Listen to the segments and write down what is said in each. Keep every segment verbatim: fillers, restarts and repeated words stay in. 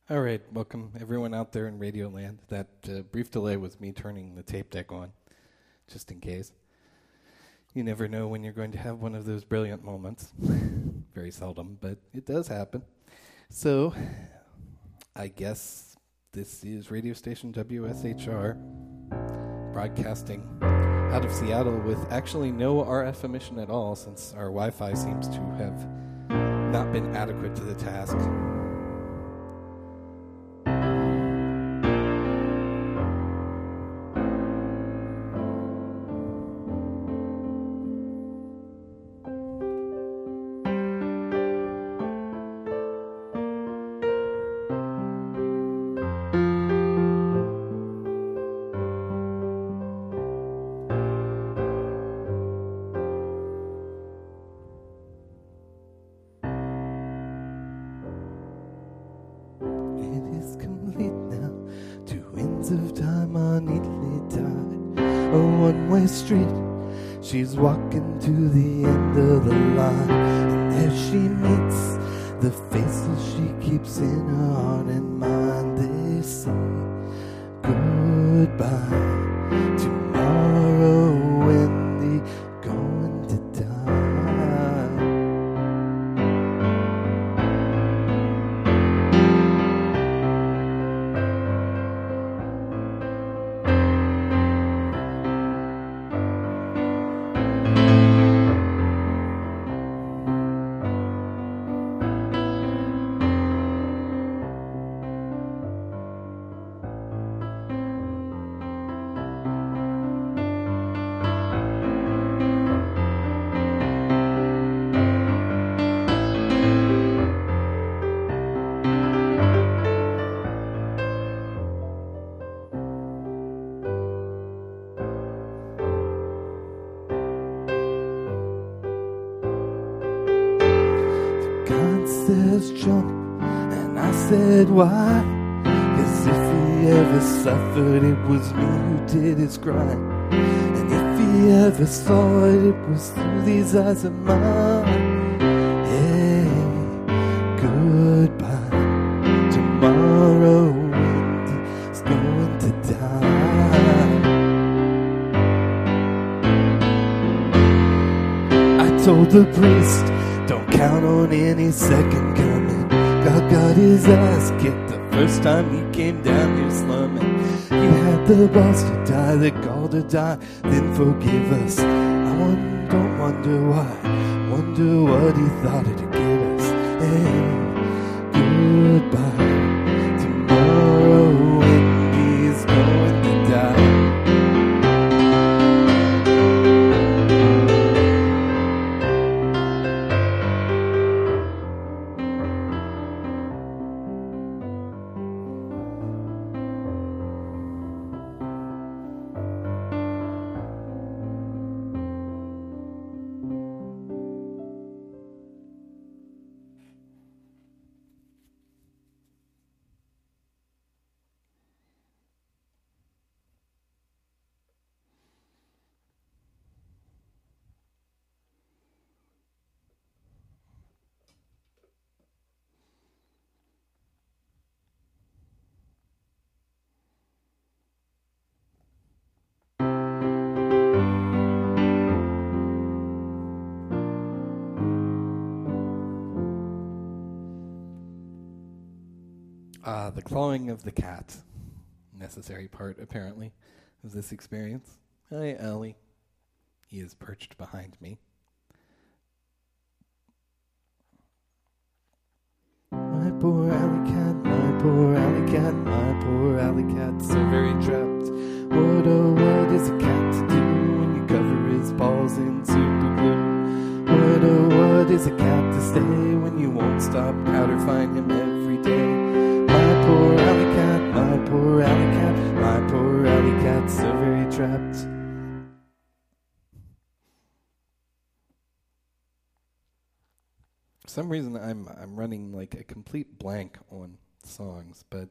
All right, welcome everyone out there in Radio Land. That uh, brief delay was me turning the tape deck on, just in case. You never know when you're going to have one of those brilliant moments. Very seldom, but it does happen. So, I guess this is radio station W S H R, broadcasting out of Seattle with actually no R F emission at all, since our Wi-Fi seems to have not been adequate to the task. She's walking to the end of the line, and there she meets the faces she keeps in her heart and mind. They say goodbye tomorrow when they're going to die. Why? 'Cause if he ever suffered, it was me who did his crime. And if he ever saw it, it was through these eyes of mine. Hey, goodbye tomorrow when he's going to die. I told the priest, don't count on any second coming. God got his ass kicked the first time he came down here slumming. He had the balls to die, the gall to die, then forgive us. I wonder, don't wonder why, wonder what he thought it'd get us. Hey, goodbye tomorrow when he's going to die. Ah, the clawing of the cat. Necessary part, apparently, of this experience. Hi, Ellie. He is perched behind me. My poor alley cat, my poor alley cat, my poor alley cat, so very trapped. What oh, what is a cat to do when you cover his paws in super glue? What oh, what is a cat to say when you won't stop out or find him every day? My poor alley cat, my poor alley cat, my poor alley cat, so very trapped. For some reason, I'm I'm running like a complete blank on songs, but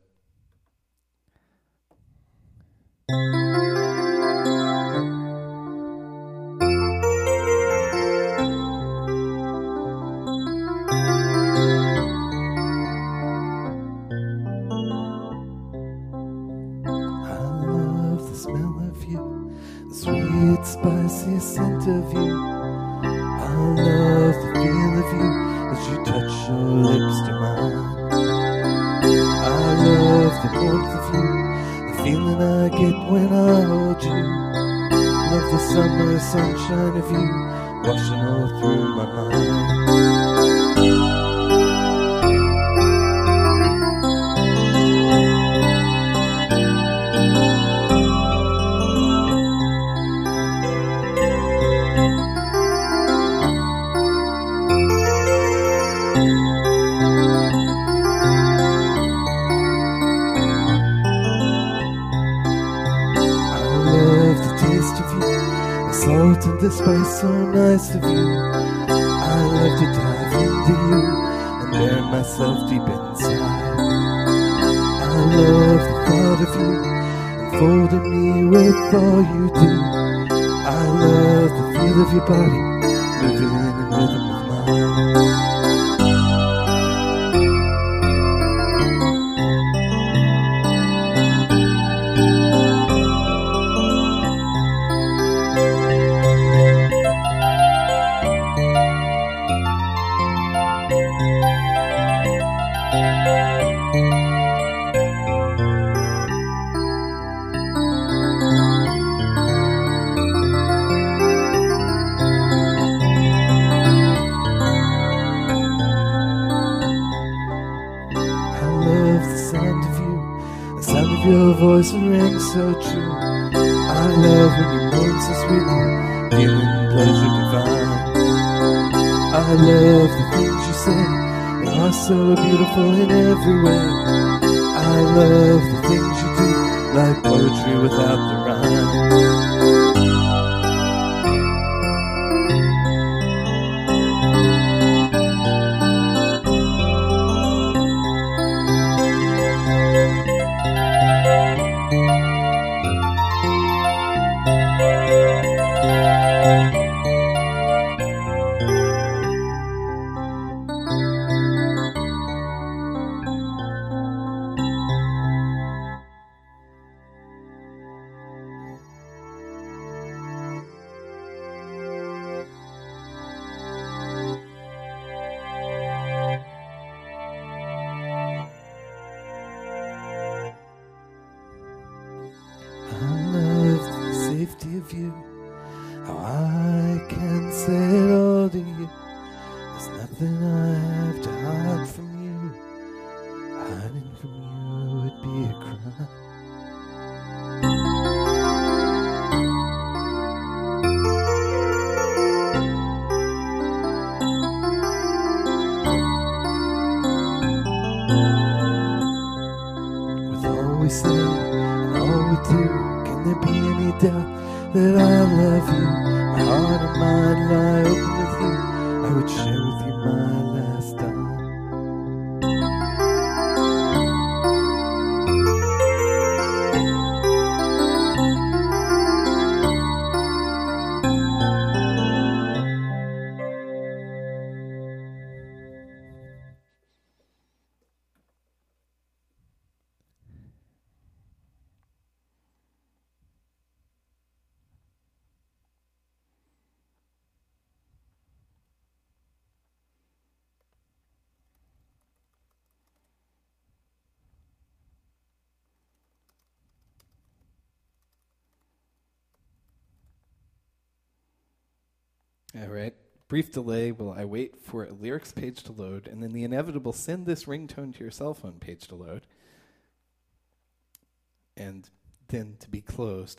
sweet, spicy scent of you. I love the feel of you as you touch your lips to mine. I love the warmth of you, the feeling I get when I hold you. Love the summer sunshine of you washing all through my mind. Salt and the spice so nice of you. I love to dive into you and bury myself deep inside. I love the thought of you enfolding me with all you do. I love the feel of your body moving in rhythm with mine. Your voice rings so true. I love when you moan so sweetly, feeling pleasure divine. I love the things you say, you are so beautiful in every way. I love the things you do, like poetry without the rhyme. Of you, how I can say it all to you. There's nothing I have to hide from you. Hiding from you would be a crime. With all we say and all we do, can there be any doubt that I love you? My heart and mind lie open with you. I would share with you my last dime. All right. Brief delay while I wait for a lyrics page to load, and then the inevitable send this ringtone to your cell phone page to load, and then to be closed.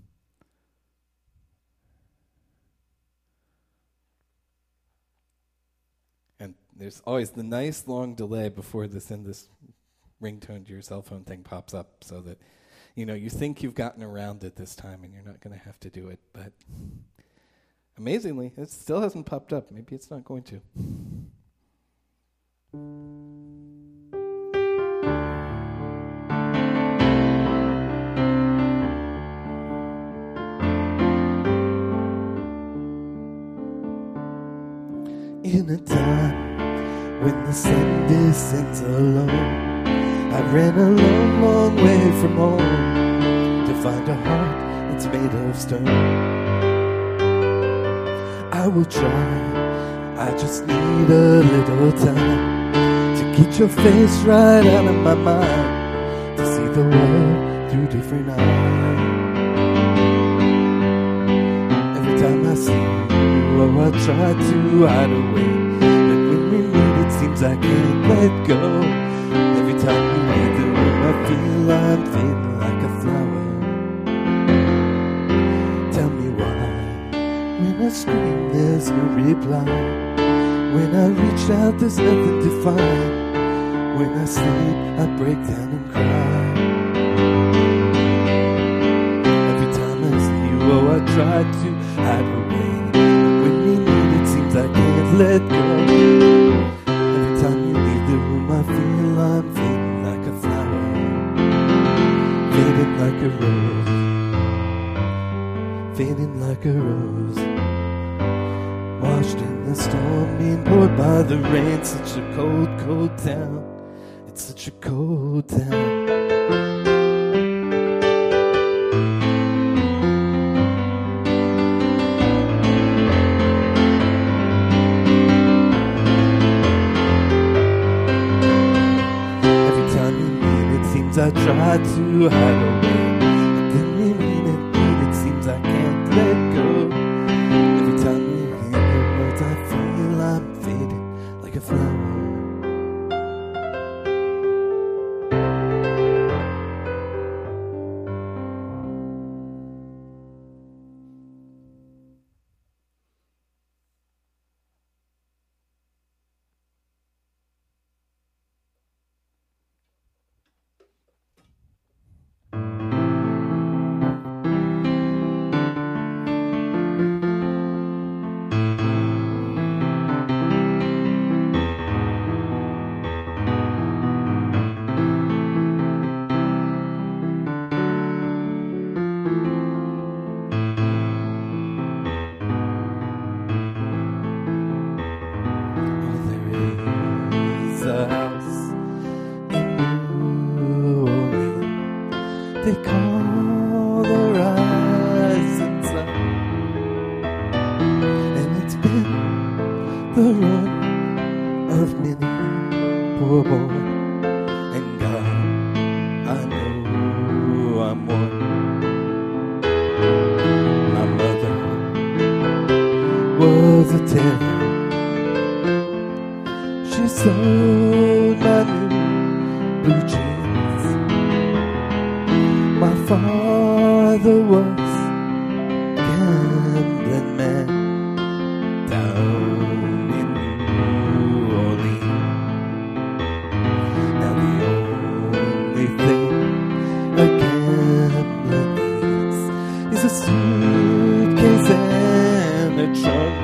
And there's always the nice long delay before the send this ringtone to your cell phone thing pops up, so that, you know, you think you've gotten around it this time and you're not going to have to do it, but amazingly, it still hasn't popped up. Maybe it's not going to. In a time when the sun descends alone, I ran a long, long way from home to find a heart that's made of stone. I will try. I just need a little time to get your face right out of my mind, to see the world through different eyes. Every time I see you, oh, I try to hide away, but when we meet it seems I can't let go. Every time you leave the room I feel I'm fading like a flower. Tell me why, when I scream there's no reply. When I reach out, there's nothing to find. When I sleep, I break down and cry. Every time I see you, oh, I try to hide away. When we meet, it seems I can't let go. Every time you leave the room, I feel I'm fading like a flower, fading like a rose, fading like a rose. Washed in the storm, being poured by the rain. Such a cold, cold town. It's such a cold town. Every time you meet, it seems I try to hide away. But then we meet it, meet it seems I can't let go. Every time you I feel I'm fading like a flower. They call the rising sun, and it's been the run of many poor boy. And God, I know I'm one. My mother was a tailor. She sewed my new blue jeans. My father was gambling man down in New Orleans. Now the only thing a gambler needs is a suitcase and a trunk.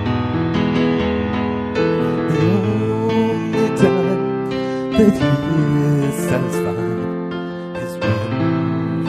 The only time that he is satisfied is when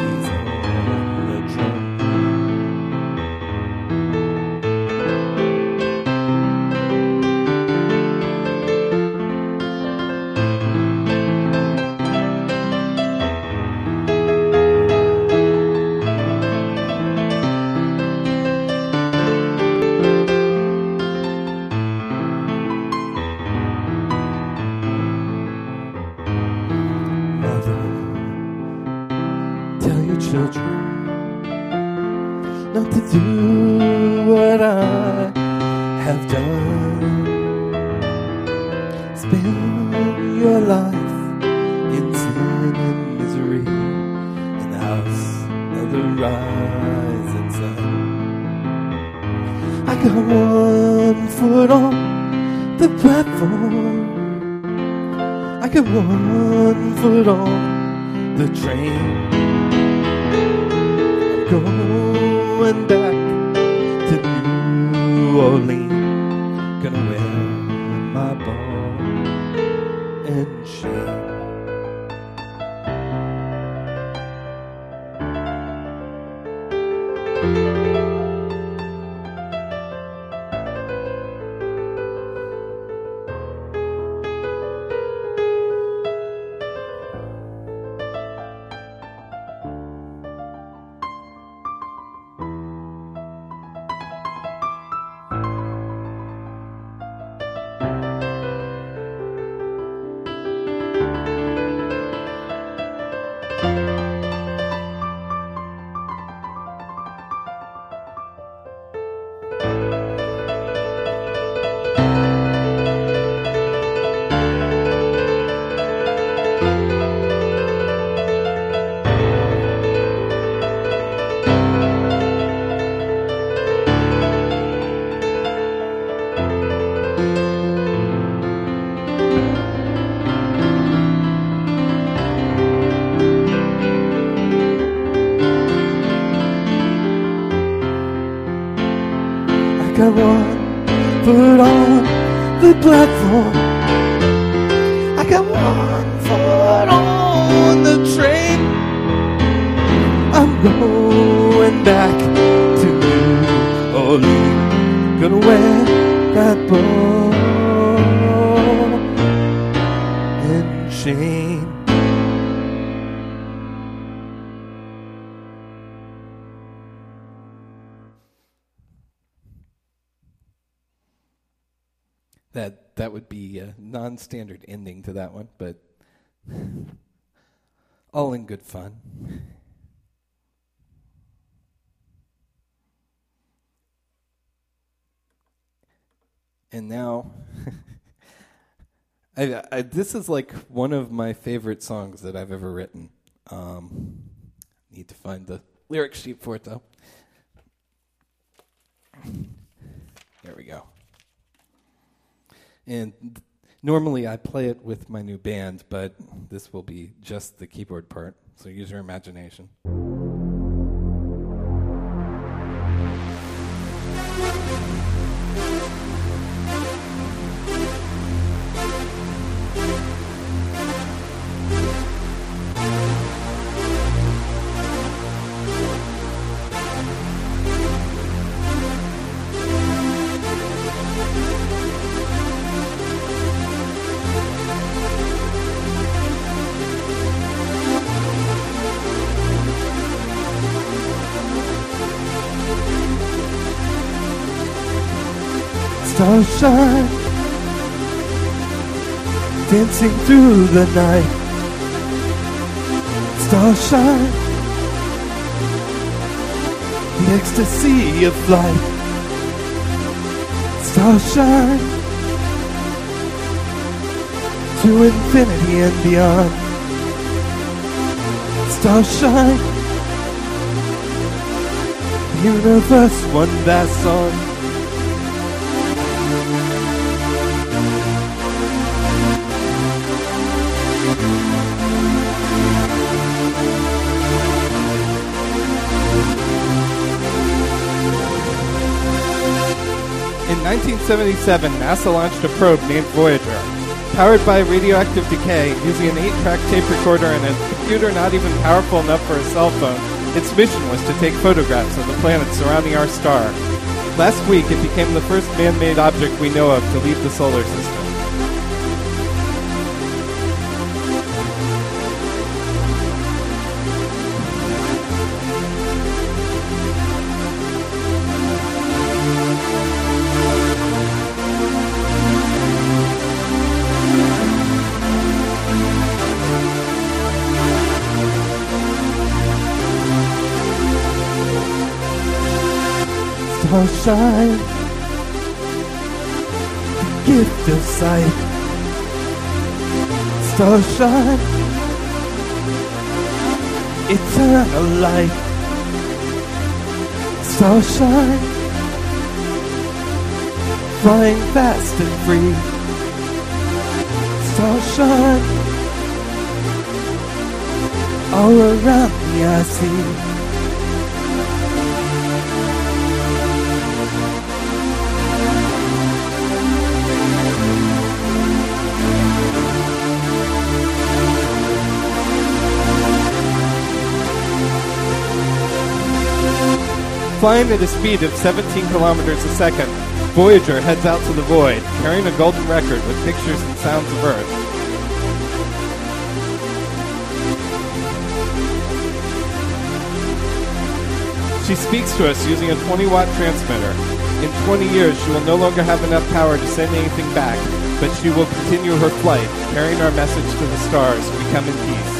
children not to do what I have done. Spend your life in sin and misery in the house of the rising sun. I got one foot on the platform, I got one foot on the train. Going back to New Orleans, gonna wear my ball and chain. got one foot on the platform. I got one foot on the train. I'm going back to New Orleans. Gonna wear that ball and chain. That that would be a non-standard ending to that one, but all in good fun. And now, I, I, this is like one of my favorite songs that I've ever written. Um, need to find the lyric sheet for it, though. There we go. And th- normally I play it with my new band, but this will be just the keyboard part, so use your imagination. Stars shine, dancing through the night. Stars shine, the ecstasy of flight. Stars shine, to infinity and beyond. Stars shine, the universe one vast song. In nineteen seventy-seven, NASA launched a probe named Voyager. Powered by radioactive decay, using an eight-track tape recorder and a computer not even powerful enough for a cell phone, its mission was to take photographs of the planets surrounding our star. Last week, it became the first man-made object we know of to leave the solar system. Stars shine, the gift of sight. Stars shine, eternal light. Stars shine, flying fast and free. Stars shine, all around me I see. Flying at a speed of seventeen kilometers a second, Voyager heads out to the void, carrying a golden record with pictures and sounds of Earth. She speaks to us using a twenty watt transmitter. In twenty years, she will no longer have enough power to send anything back, but she will continue her flight, carrying our message to the stars. We come in peace.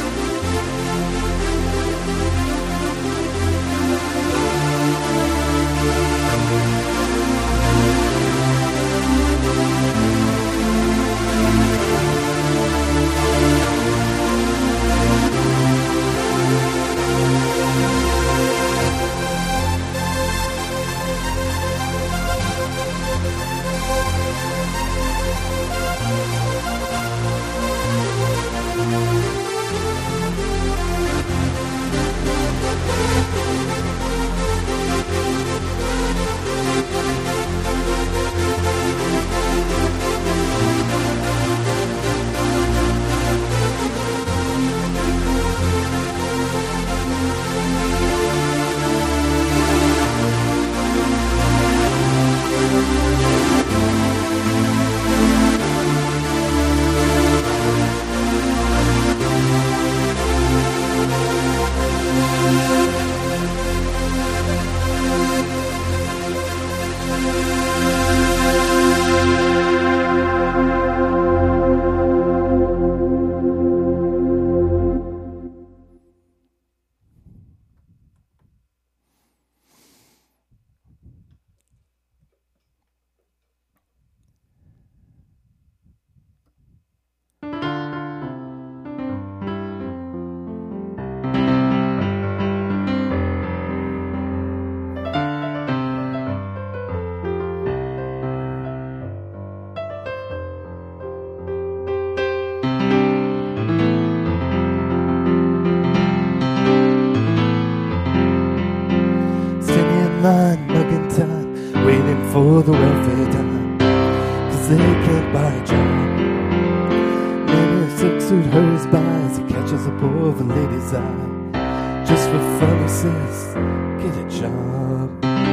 for the welfare dime, 'cause they can't buy a job. And a silk suit hurries by as he catches a poor lady's eye. Just for fun, he says, get a job.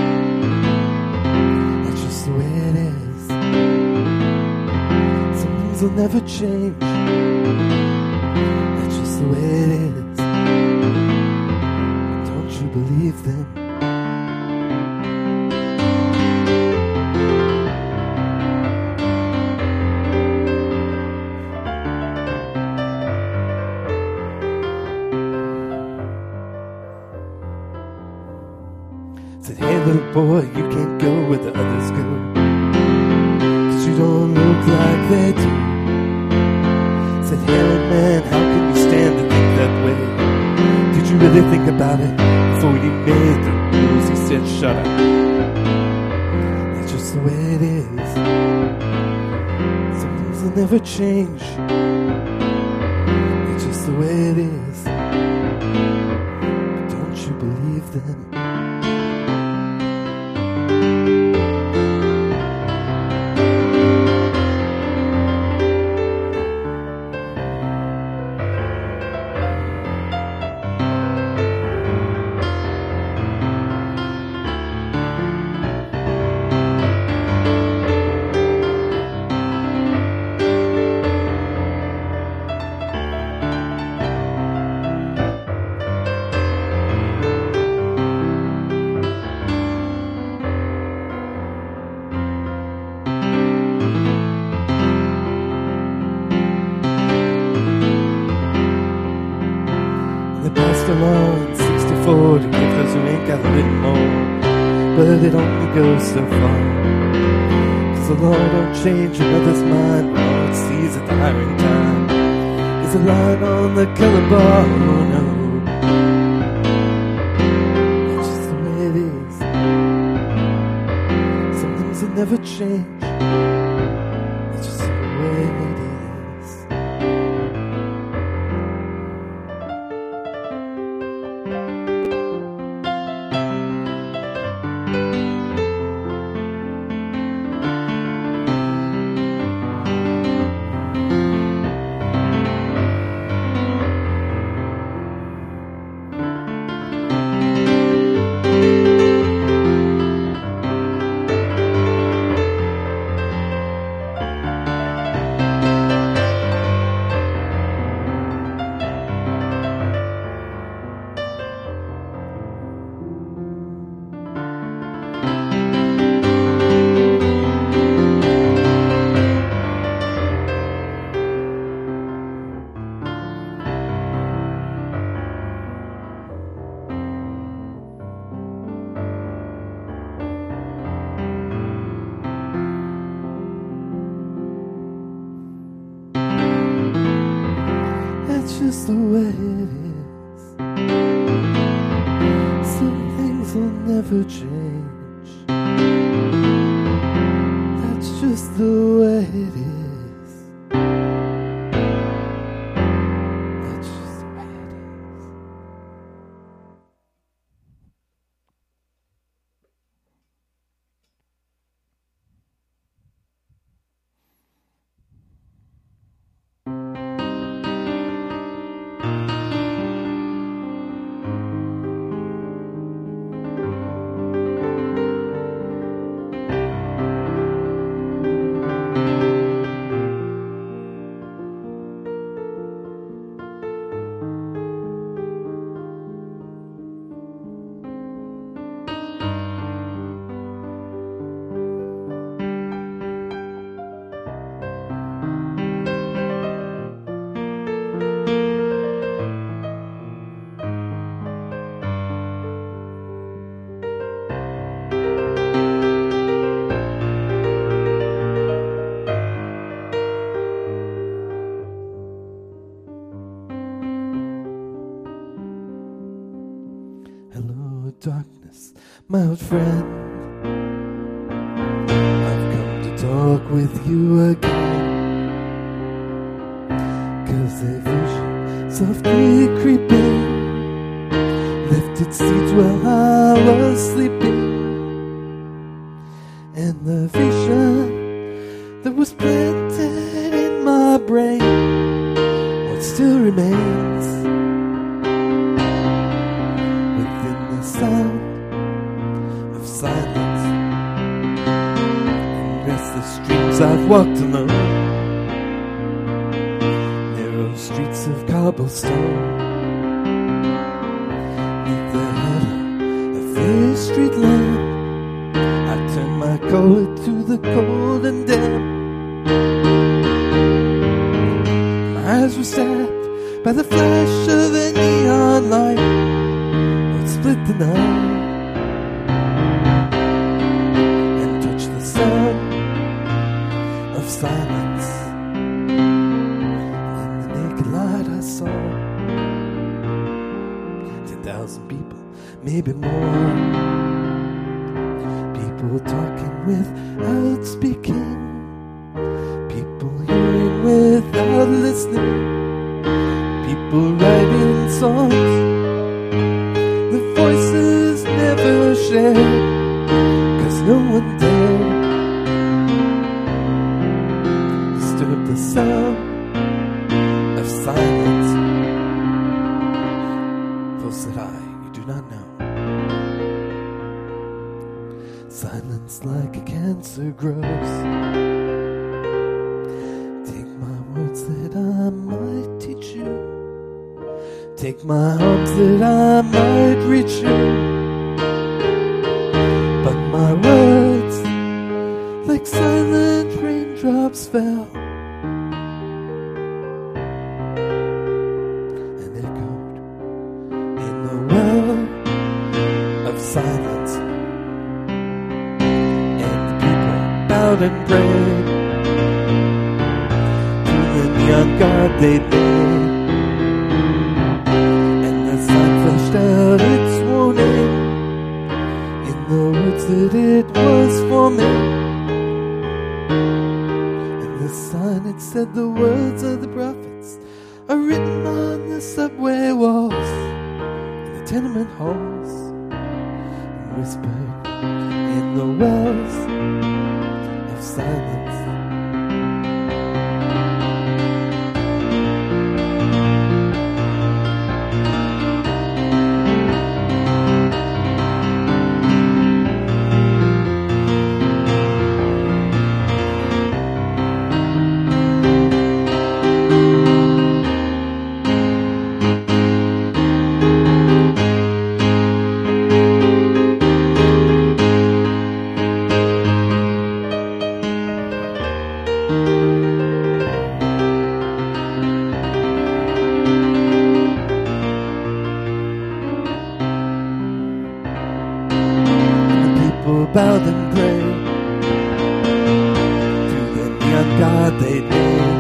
That's just the way it is. Some things will never change. That's just the way it is. Don't you believe them? Said, hey little boy, you can't go where the others go, 'cause you don't look like they do. Said, hey man, how can you stand to think that way? Did you really think about it before you made the rules? He said, shut up. That's just the way it is. Some things will never change. It's just the way it is. But don't you believe them? Along sixty-four to give those who ain't got a little more, but it only goes so far, 'cause the law don't change another's mind. All it sees at the hiring time is a line on the color bar. Oh no, that's just the way it is. Some things will never change. It's just the way it is. Just the way it is. Some things will never change. That's just the way it is. That's just the way it is. Darkness, my old friend, I've come to talk with you again, 'cause a vision softly creeping left its seeds while I was sleeping, And the vision that was planted in my brain, what still remains within the sound of silence. And restless streams I've walked alone, narrow streets of cobblestone, neath the header of this street lamp, I turn my collar to the cold and damp. My eyes were stabbed by the flash of a neon light that split the night and touched the sound of silence. In the naked light I saw ten thousand people, maybe more. People talking without speaking, people hearing without listening, people writing songs, the voices never shared, 'cause no one dared disturb the sound of silence. Those that I, you do not know. Silence like a cancer grows. Take my words that I might teach you, take my arms that I might reach you, but my words like silent raindrops fell and echoed in the well of silence. And prayed to the neon god they'd made, and the sun flashed out its warning in the words that it was forming. And the sign it said the words of the prophets are written on the subway walls, in the tenement halls, and whispered in the wells silence. Bowed and prayed to the neon god they'd made,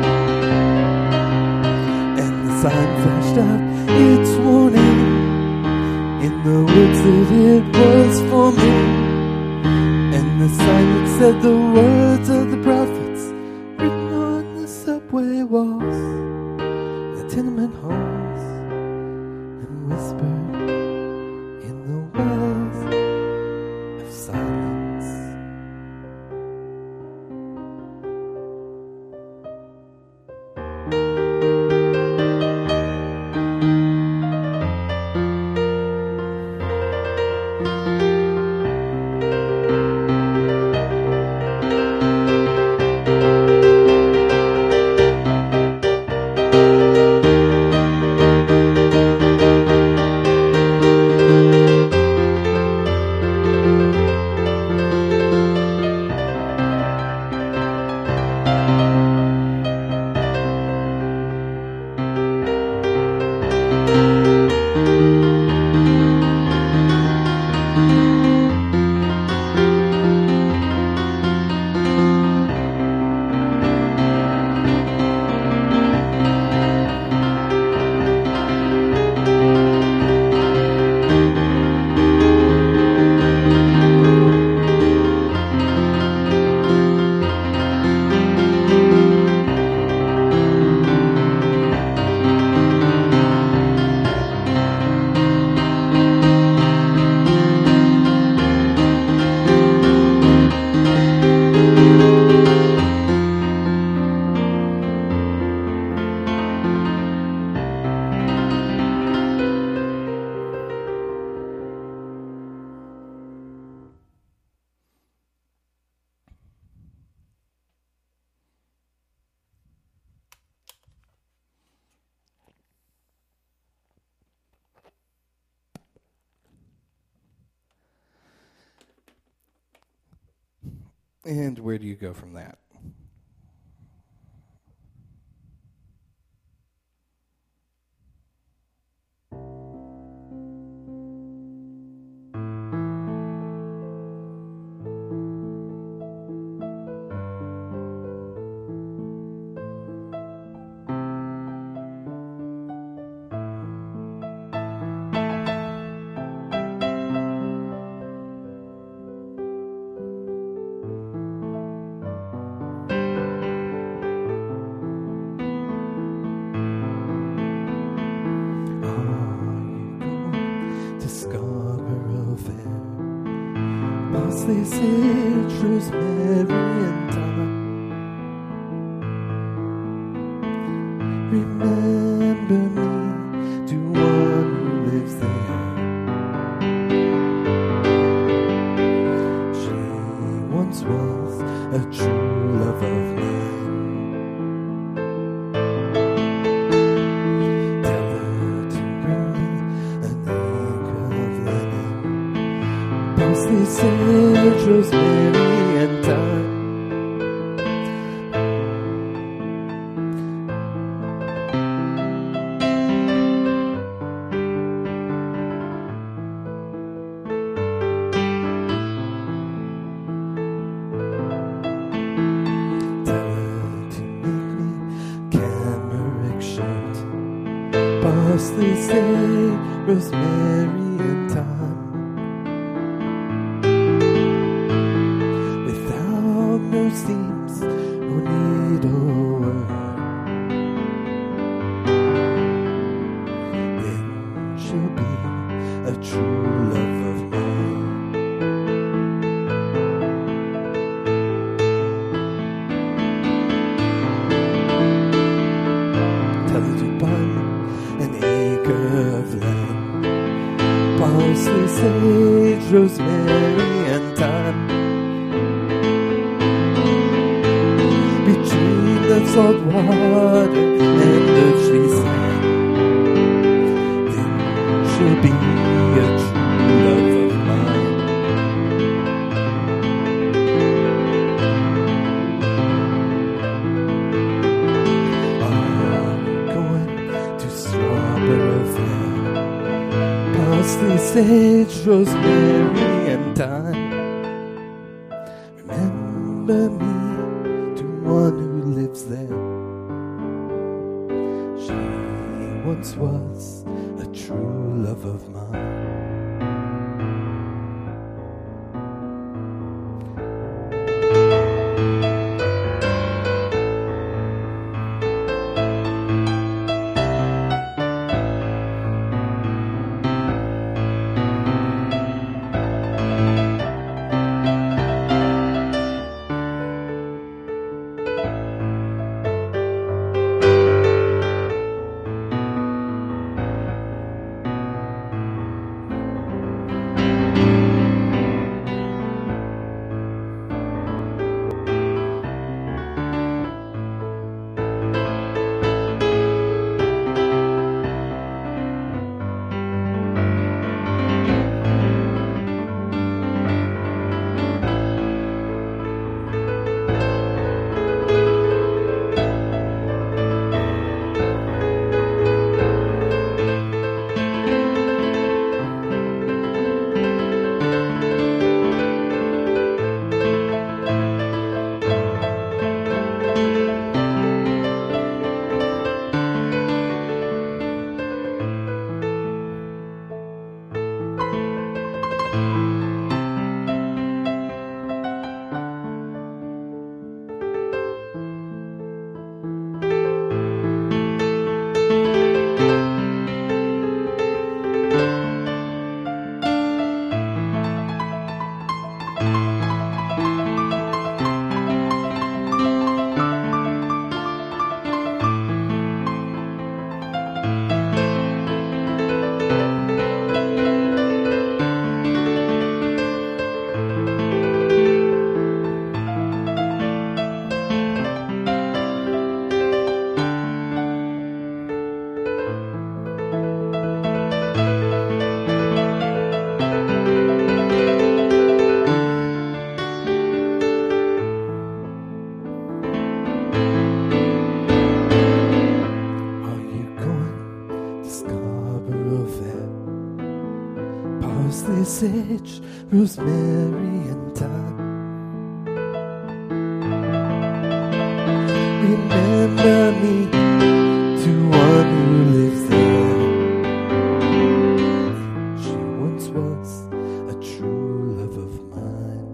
and the sign flashed out its warning in the words that it was for me, and the sign that said the words of the prophets written on the subway walls, the tenement halls, and whispered in the wells of silence. And where do you go from that? Parsley, sage, rosemary, and thyme. Remember me to one who lives there. She once was a true love of mine. Tell her to bring me an acre of land. Parsley, sage, rosemary, and thyme. Tell her to make me cambric shirt. Parsley, sage, rosemary, and thyme. No seams, no needlework. Then she'll be a true love of mine. Tell her to buy me an acre of land. Parsley, sage, rosemary, and thyme. Between the salt water and the tree sand, then she'll be a true love of mine. I'm going to Strawberry Fair. Parsley, sage, rosemary, and thyme. Remember me, one who lives there. She once was a true love of mine. sage, rosemary, and thyme. Remember me to one who lives there. She once was a true love of mine.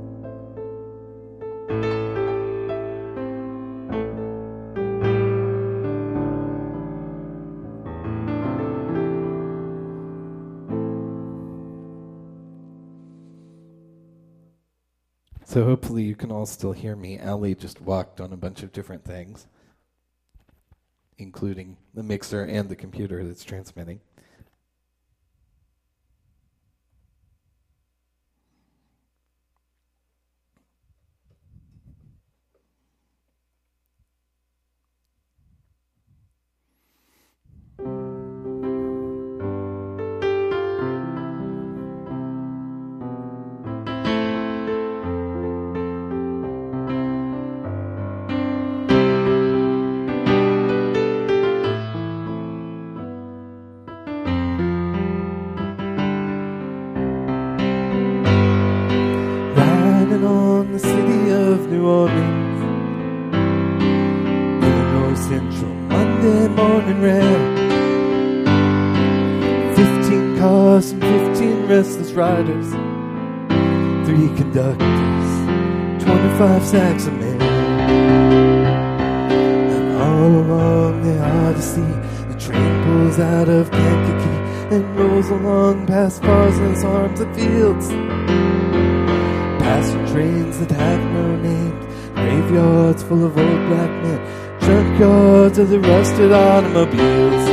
So hopefully you can all still hear me. Ali just walked on a bunch of different things, including the mixer and the computer that's transmitting. On the city of New Orleans, Illinois Central, Monday morning rail. Fifteen cars and fifteen restless riders, three conductors, twenty-five sacks of mail. And all along the Odyssey, the train pulls out of Kankakee and rolls along past Parsons Arms and Fields. Passing trains that have no names, graveyards full of old black men, junkyards of the rusted automobiles.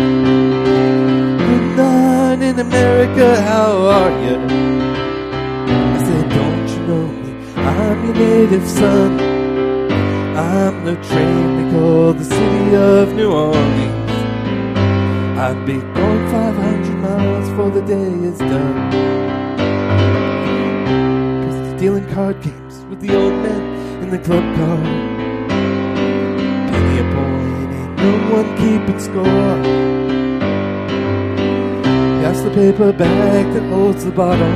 Good night in America, how are you? I said, don't you know me? I'm your native son. I'm the train they call the city of New Orleans. I'd be going five hundred miles before the day is done. Dealing card games with the old men in the club car. Penny a point, ain't no one keeping score. Pass the paper bag that holds the bottle.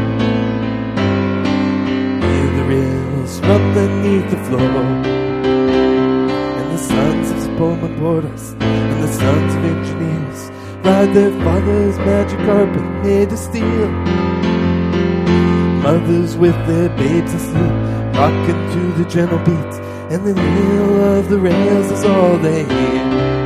Hear the rails rumbling beneath the floor. And the sons of Pullman porters and the sons of engineers ride their father's magic carpet made of steel. Mothers with their babes asleep, rocking to the gentle beats, and the kneel of the rails is all they hear.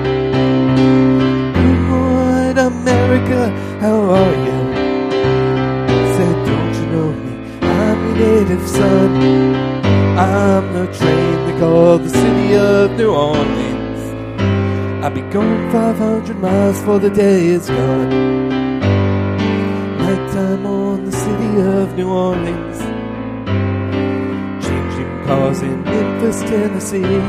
Good morning, America, how are you? Said, don't you know me? I'm your native son. I'm the train they call the city of New Orleans. I'll be going five hundred miles before the day is gone. Nighttime on the city of New Orleans, changing cars in Memphis, Tennessee.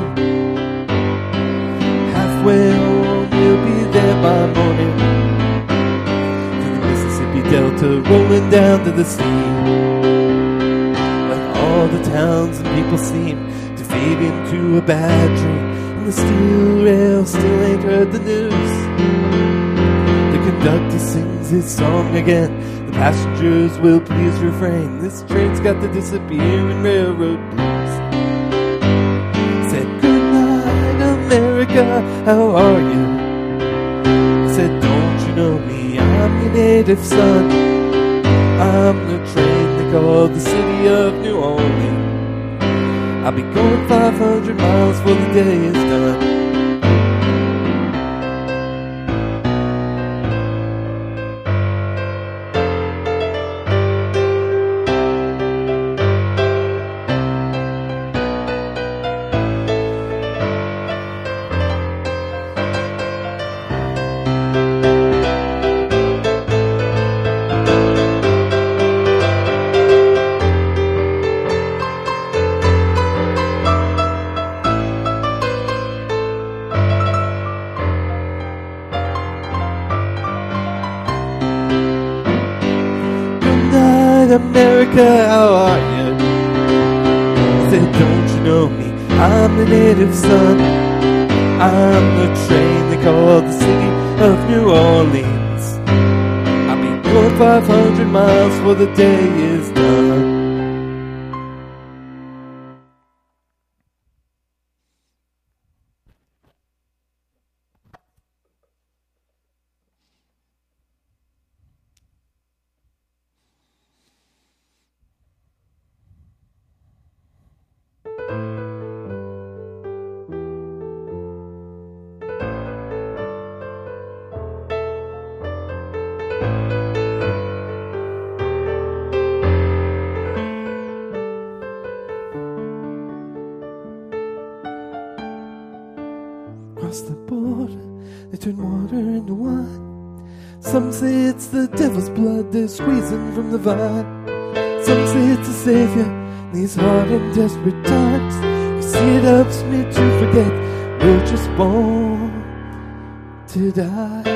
Halfway home, we'll be there by morning, to the Mississippi Delta rolling down to the sea. But all the towns and people seem to fade into a bad dream, and the steel rail still ain't heard the news. The conductor sings his song again, the passengers will please refrain. This train's got the disappearing railroad blues. Said, good night, America, how are you? Said, don't you know me? I'm your native son. I'm the train they call the city of New Orleans. I'll be going five hundred miles before the day is done. America, how are you? Said, don't you know me? I'm the native son. I'm the train they call the city of New Orleans. I'll be going five hundred miles for the day is done. Across the border, they turn water into wine. Some say it's the devil's blood they're squeezing from the vine. Some say it's a savior in these hard and desperate times. You see, it helps me to forget we're just born to die.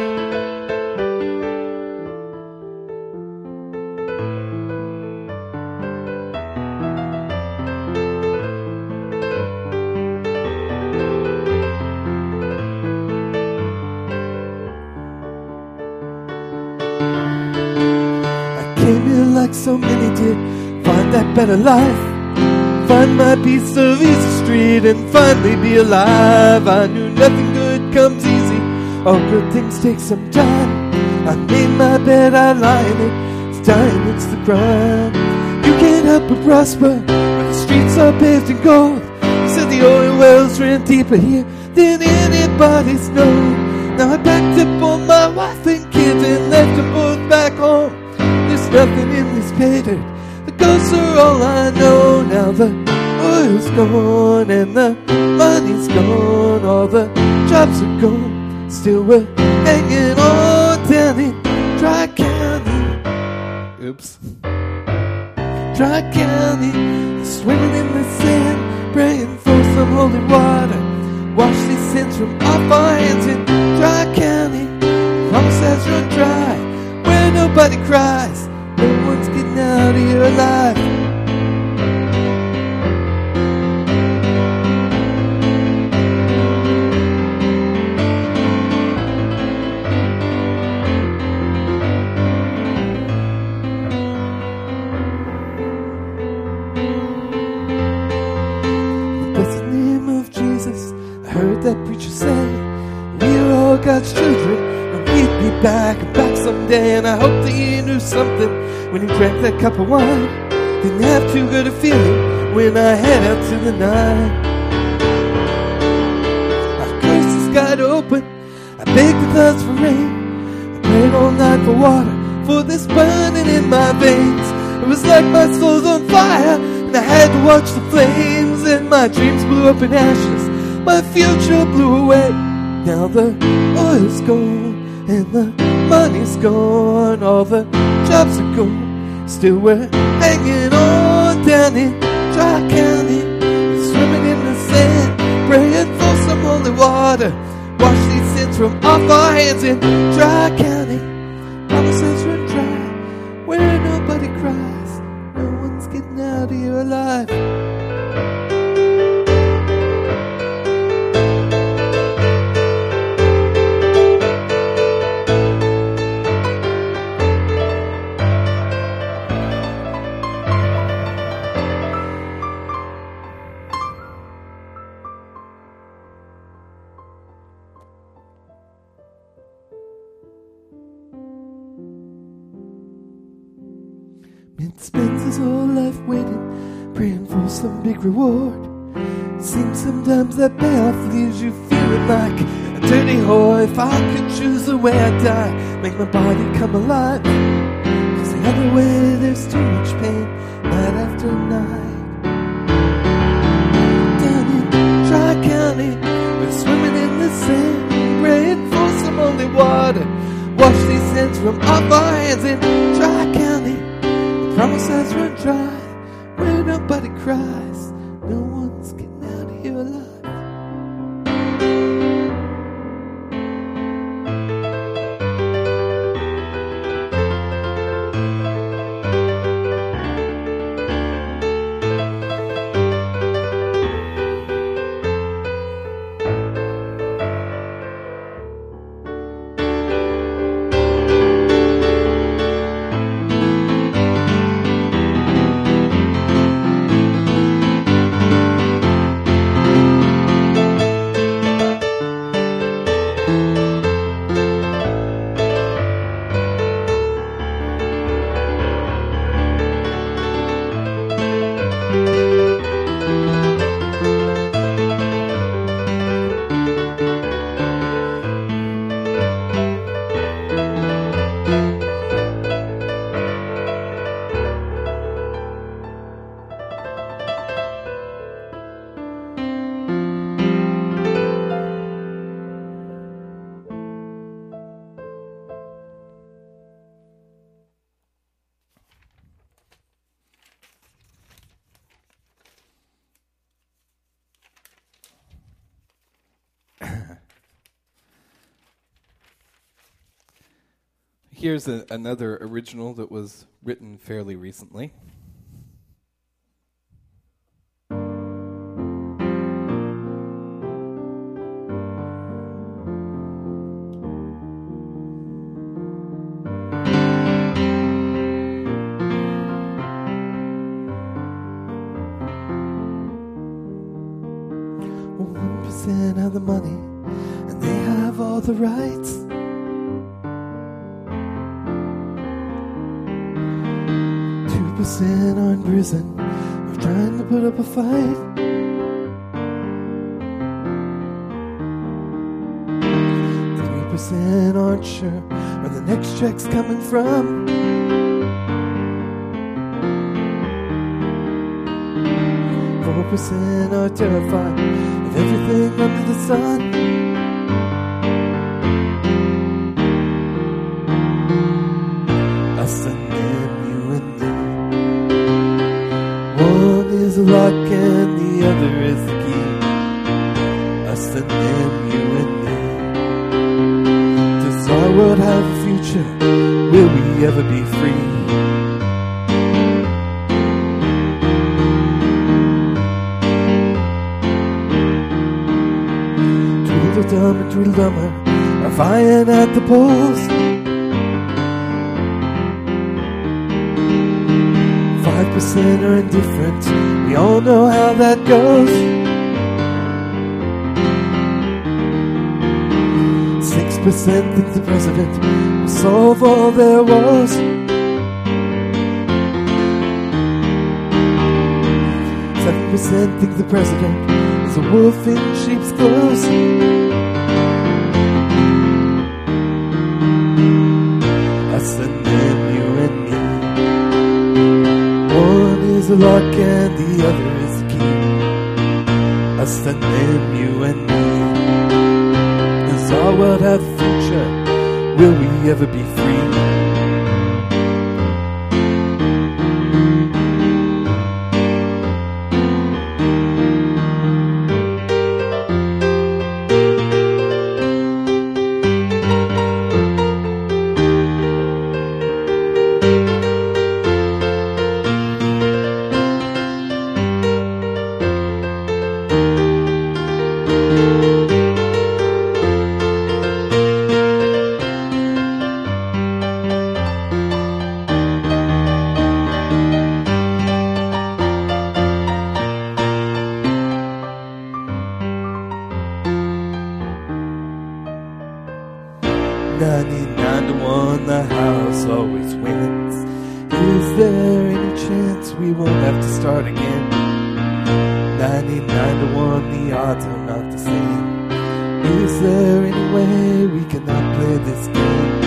Like so many did, find that better life, find my piece of easy street and finally be alive. I knew nothing good comes easy, all good things take some time. I made my bed, I lie in it, it's dying, it's the crime. You can't help but prosper when the streets are paved in gold. You said the oil wells ran deeper here than anybody's known. Now I packed up on my wife and kids and left them both back home. There's nothing in this pay dirt, the ghosts are all I know. Now the oil's gone and the money's gone, all the jobs are gone, still we're hanging on down in Dry County. Oops. Dry County, swimming in the sand, praying for some holy water. Wash these sins from off our hands in Dry County. Promise has run dry, where nobody cries, no one's getting out of here alive. The blessed name of Jesus, I heard that preacher say, we're all God's children, he'd be back and back someday. And I hope that he knew something when he drank that cup of wine. Didn't have too good a feeling when I head out to the night. I cursed the sky to open, I begged the clouds for rain, I prayed all night for water, for this burning in my veins. It was like my soul's on fire and I had to watch the flames. And my dreams blew up in ashes, my future blew away. Now the oil's gone and the money's gone, all the jobs are gone, still we're hanging on down in Dry County. Swimming in the sand, praying for some holy water. Wash these sins from off our hands in Dry County. Promises run dry, where nobody cries, no one's getting out of here alive. Man spends his whole life waiting, praying for some big reward. Seems sometimes that payoff leaves you feeling like a dirty whore. If I could choose the way I die, make my body come alive, 'cause the other way there's too much pain, night after night. Down in Dry County, we're swimming in the sand, praying for some holy water. Wash these sins from off our hands in Dry County. Promises run dry, where nobody cries, no one's getting out of here alive. Here's a, another original that was written fairly recently. One percent have the money, and they have all the rights. Two percent are in prison, are trying to put up a fight. Three percent aren't sure where the next check's coming from. Four percent are terrified of everything under the sun. Us and them, you and me. One is a lock and the other is the key. Us and them, you and me. Does our world have a future? Will we ever be free? Tweedledum and Tweedledummer are vying at the polls. Five percent are indifferent, we all know how that goes. Six percent think the president will solve all their woes. Seven percent think the president is a wolf in sheep's clothes. Us and them, you and me. One is a lock and the other is a key. Us and them, you and me. Does our world have a future? Will we ever be free? ninety-nine to one, the house always wins. Is there any chance we won't have to start again? ninety-nine to one, the odds are not the same. Is there any way we cannot play this game?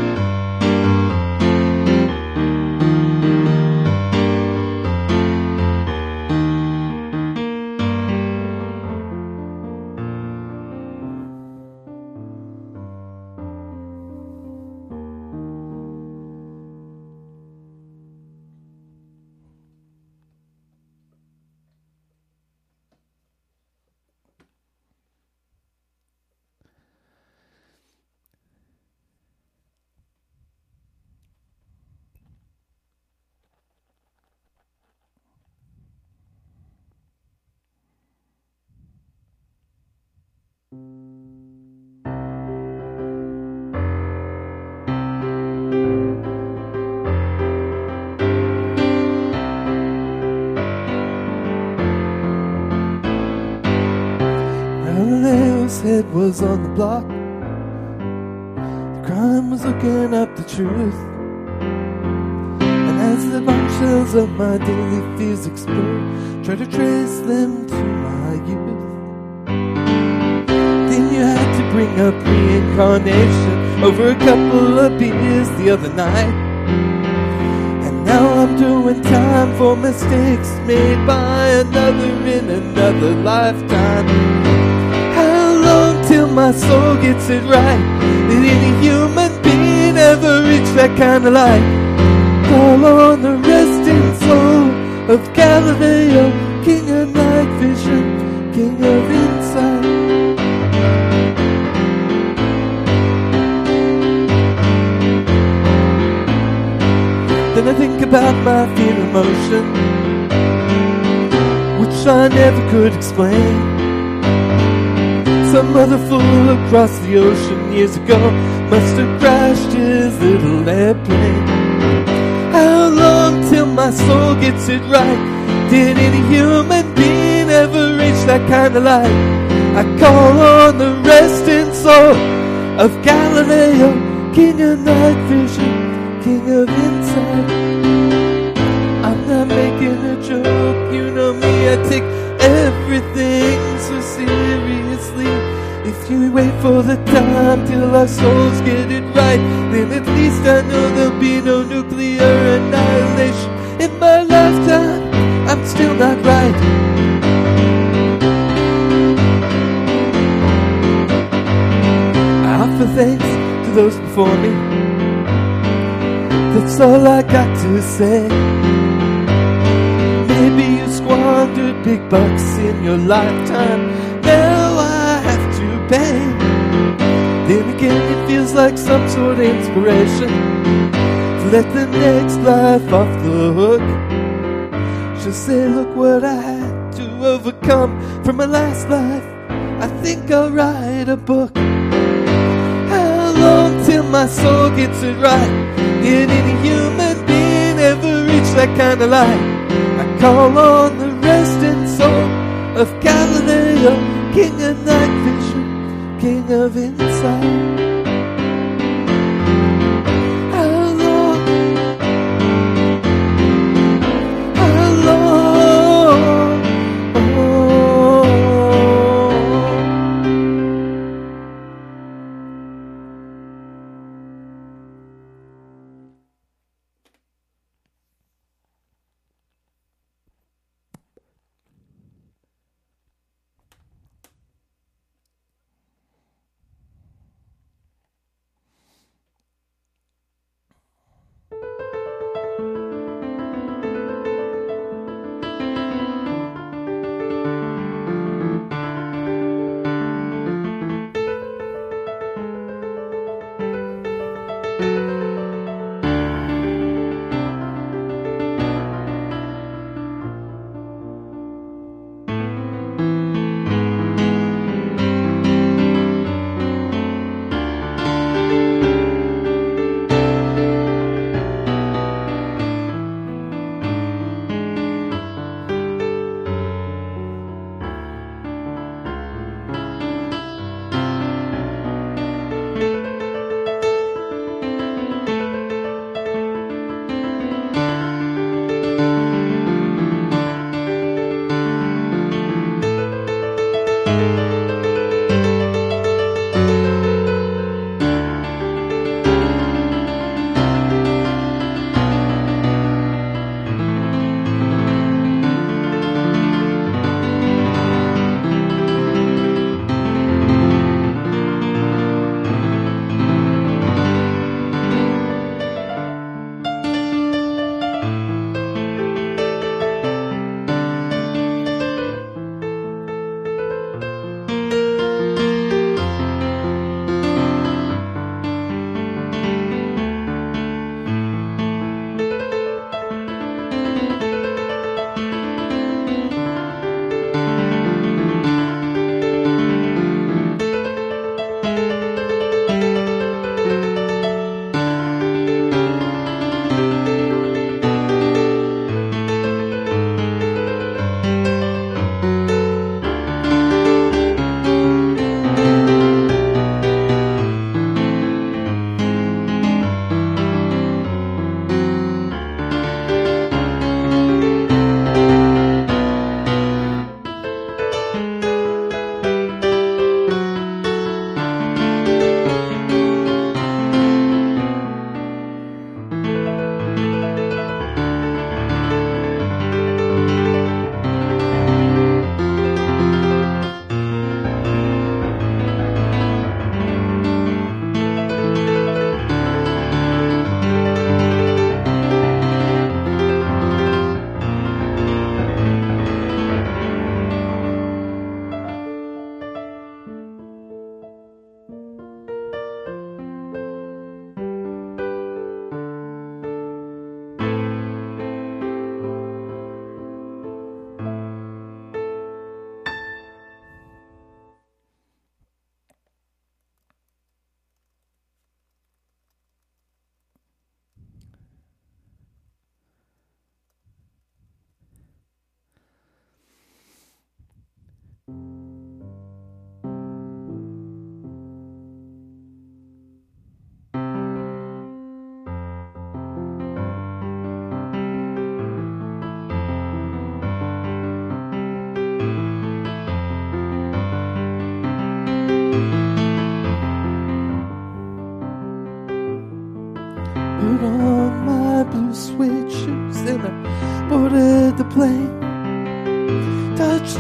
Galileo's head was on the block. The crime was looking up the truth. And as the bombshells of my daily fears explode, try to trace them to my youth. Then you had to bring up reincarnation over a couple of beers the other night. And now I'm doing time for mistakes made by another in another lifetime. Till my soul gets it right, did any human being ever reach that kind of light? Call on the resting soul of Galileo, king of night vision, king of insight. about my fear emotion, which I never could explain. Some other fool across the ocean years ago must have crashed his little airplane. How long till my soul gets it right? Did any human being ever reach that kind of light? I call on the resting soul of Galileo, king of night vision, king of insight. I'm not making a joke, you know me, I take everything so seriously. If you wait for the time till our souls get it right, then at least I know there'll be no nuclear annihilation. In my lifetime, I'm still not right. I offer thanks to those before me. That's all I got to say. Maybe you squandered big bucks in your lifetime. Now I have to pay. Then again, it feels like some sort of inspiration to let the next life off the hook. She'll say, look what I had to overcome from my last life. I think I'll write a book. How long till my soul gets it right? Did any human being ever reach that kind of light? I call on the resting soul of Galileo, king of night vision, king of insight. How long? How long? Oh.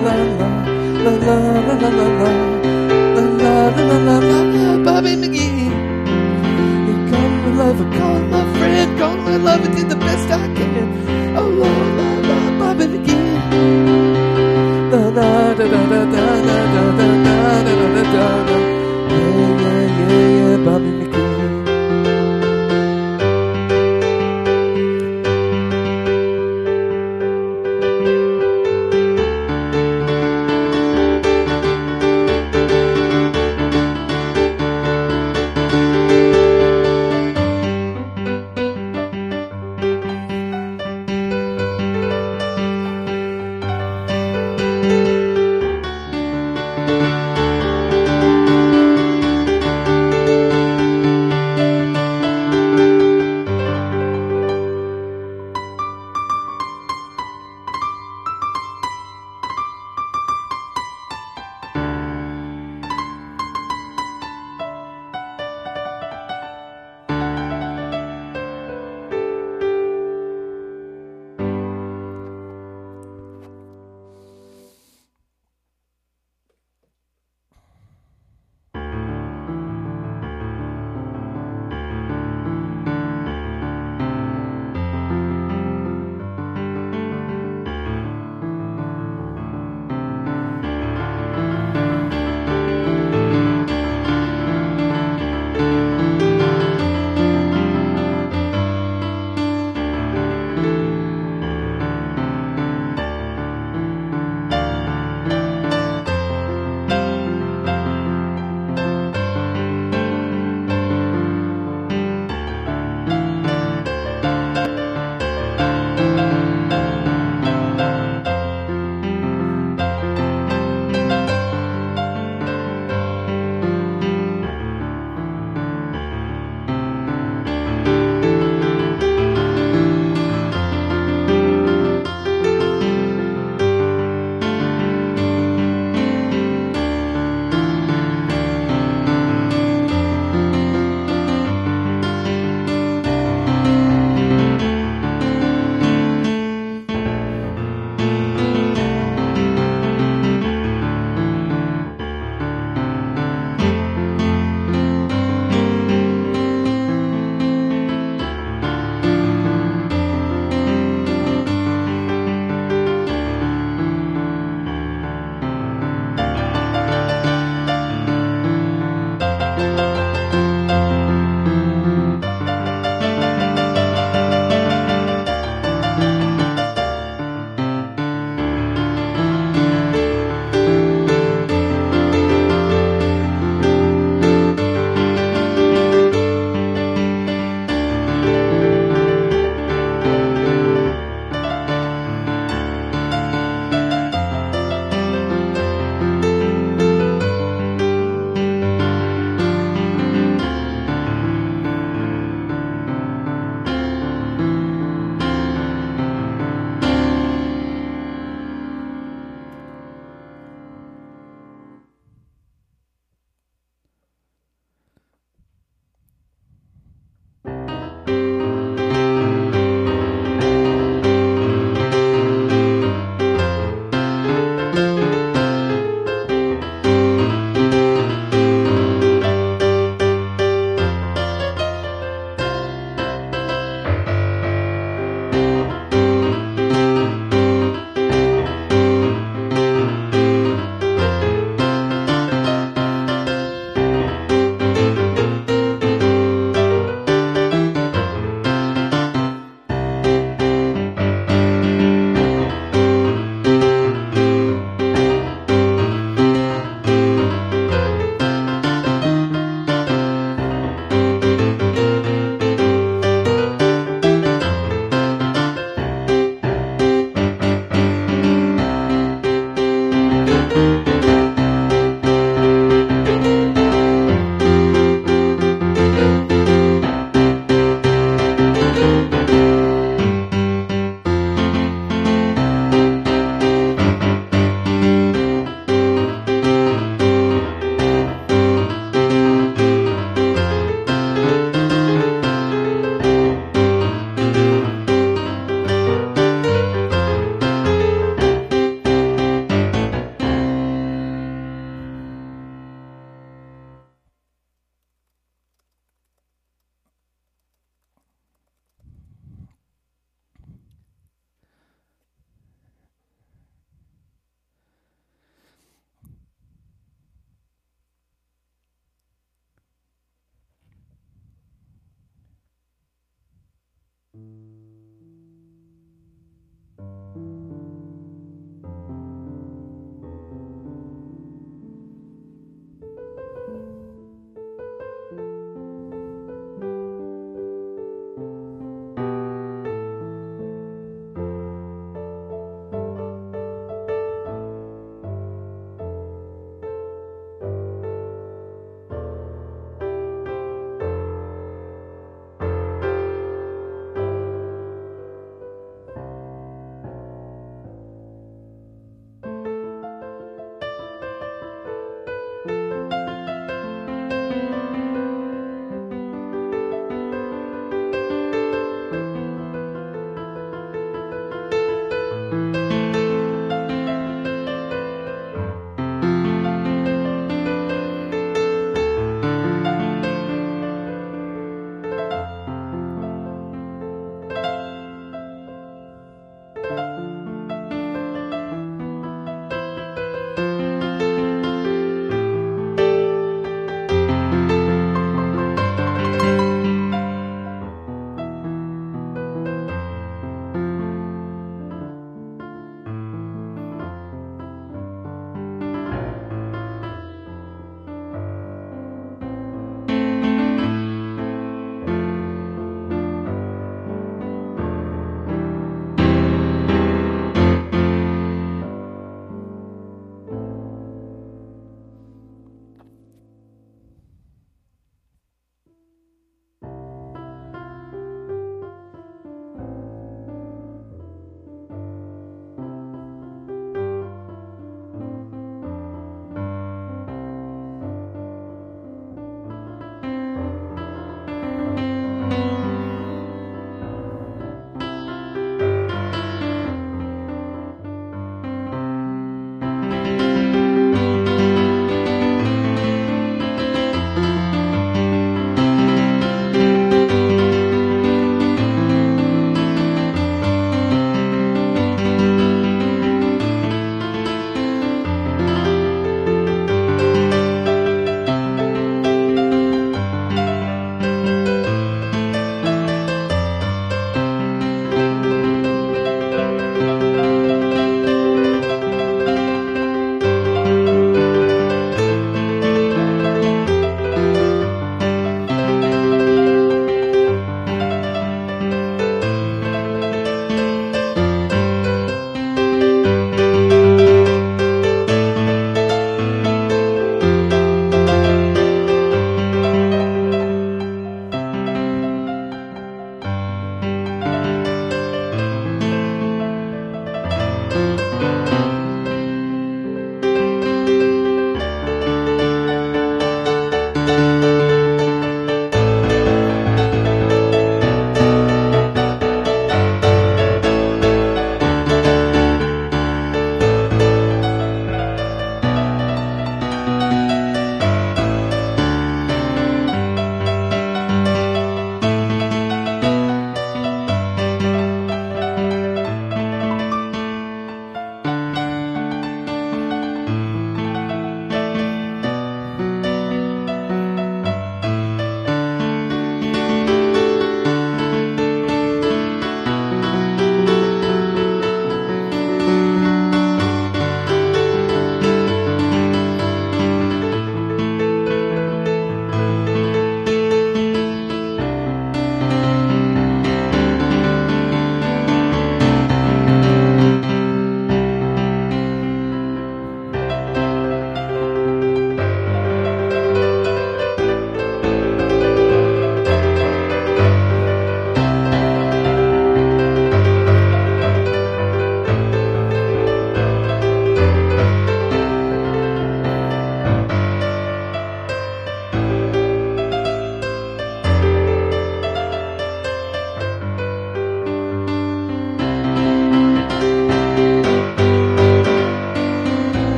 la la la la la la la la la la la la Bobby McGee. You call me lover, call my friend, call my lover, did the best I can. Oh la la la Bobby McGee. La la da da da da da da da da da da da. Yeah yeah yeah yeah Bobby McGee.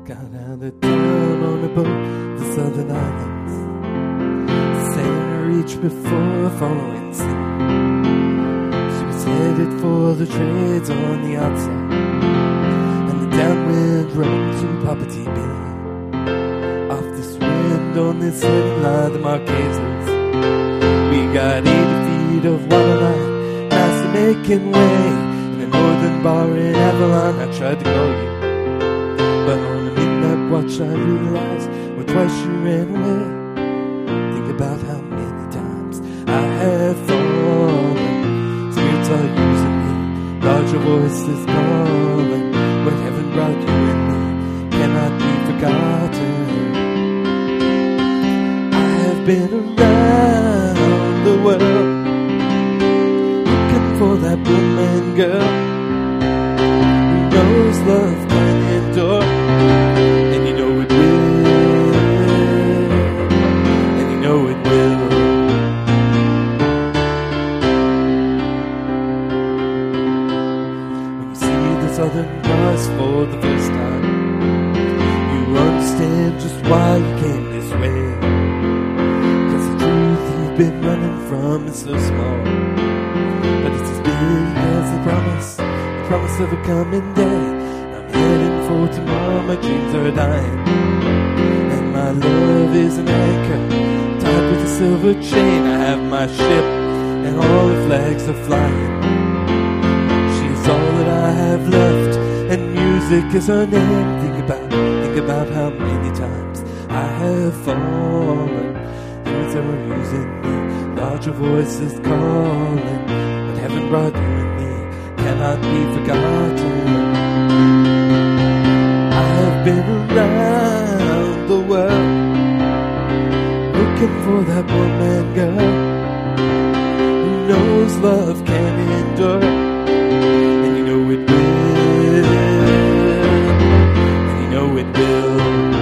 Got out of town on a boat, the southern islands. Sailor reached before following sea. She was headed for the trades on the outside, and the downwind run to Papati Bay. Off this wind on this heading lie, the Marquesas. We got eighty feet of waterline, nicely making way. In a northern bar in Avalon, I tried to call you, but on the midnight watch I realized well, twice you ran away. Think about how many times I have fallen. Spirits are using me, larger voices calling. What heaven brought you and me cannot be forgotten. I have been around the world looking for that woman girl who knows love can endure. And you know it will, and you know it will. When you see the Southern Cross for the first time, you understand just why you came this way. Cause the truth you've been running from is so small, but it's as big as the promise, the promise of a coming day. I'm heading for tomorrow, my dreams are dying, and my love is an anchor tied with a silver chain. I have my ship and all the flags are flying. She's all that I have left, and music is her name. Think about, think about how many times I have fallen. Things that were using me, larger voices calling. But heaven brought you and me cannot be forgotten. I have been around the world looking for that woman girl who knows love can endure. And you know it will, and you know it will.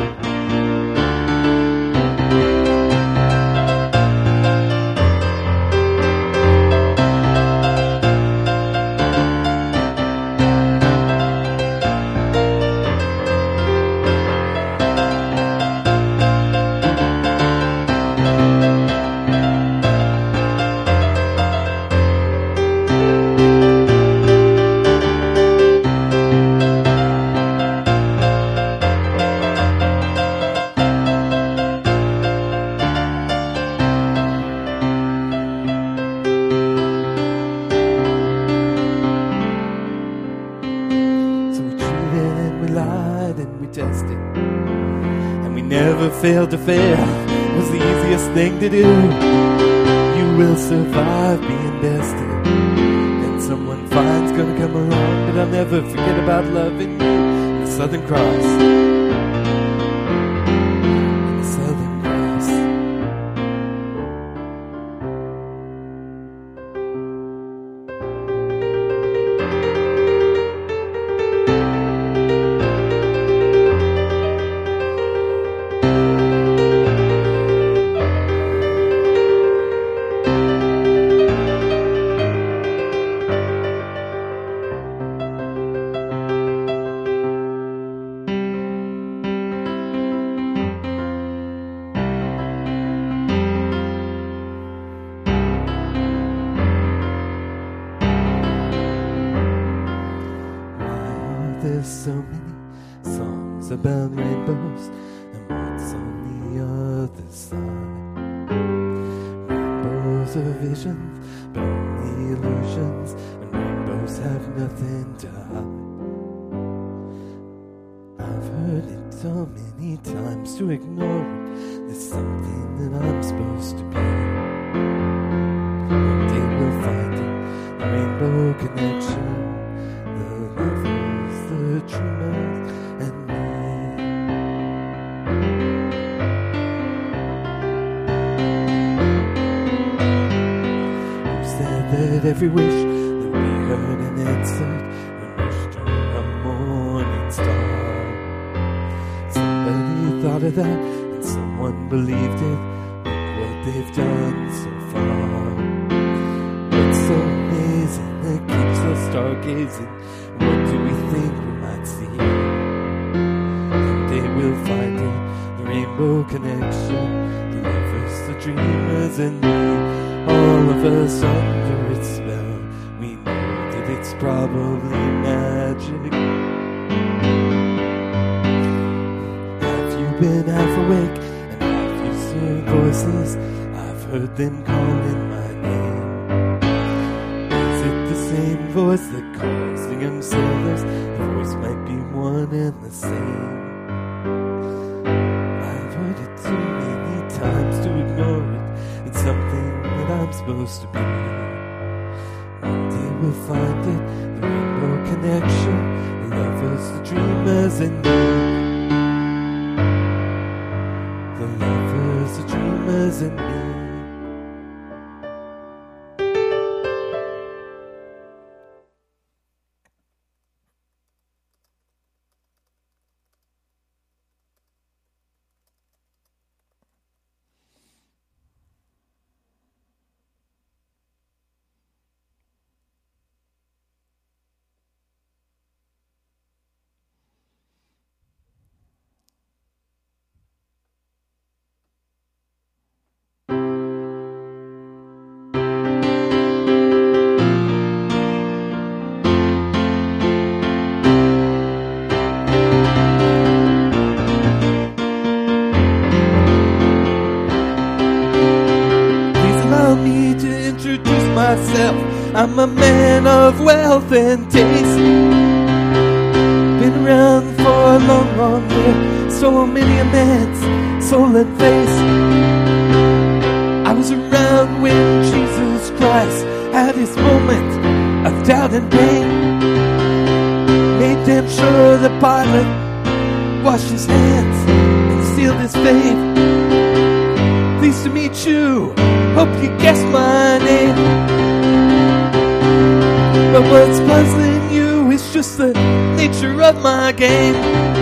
Failed to fail was the easiest thing to do. You will survive being bested, and someone fine's gonna come along. But I'll never forget about loving you in the Southern Cross. In the Southern Cross. There's so many songs about rainbows, and what's on the other side? Rainbows are visions, but only illusions, and rainbows have nothing to hide. I've heard it so many times to ignore it. There's something that I'm supposed to be. One day we'll find it, the rainbow connection, the lovers, the dreamers, and me. Who said that every wish that we heard and answered when wished on a morning star? Somebody thought of that, and someone believed it. Look what they've done so far. What's so amazing that keeps us stargazing? What do we think we might see? Someday rainbow connection, the lovers, the dreamers, and me, all of us under its spell. We know that it's probably magic. Have you been half awake, and have you heard voices? I've heard them calling my name. Is it the same voice that calls the young sailors? The voice might be one and the same. I've heard it too many times to ignore it. It's something that I'm supposed to be. One day we'll find it, the rainbow connection, the lovers, the dreamers, and me. The lovers, the dreamers, and me. I'm a man of wealth and taste. Been around for a long, long year. So many a man's soul and face. I was around when Jesus Christ had his moment of doubt and pain. Made damn sure the Pilate washed his hands and sealed his fate. Pleased to meet you, hope you guessed my name. But what's puzzling you is just the nature of my game.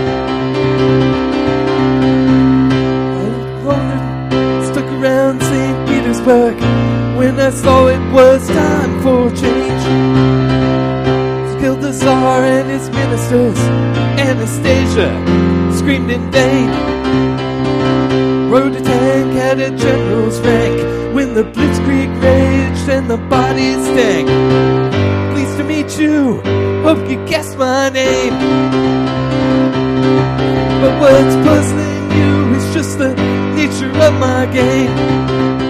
I wandered, stuck around Saint Petersburg when I saw it was time for change. Killed the Tsar and his ministers, Anastasia screamed in vain. Rode a tank at a general's rank when the blitzkrieg raged and the bodies stank. To meet you, hope you guessed my name. But what's puzzling you is just the nature of my game.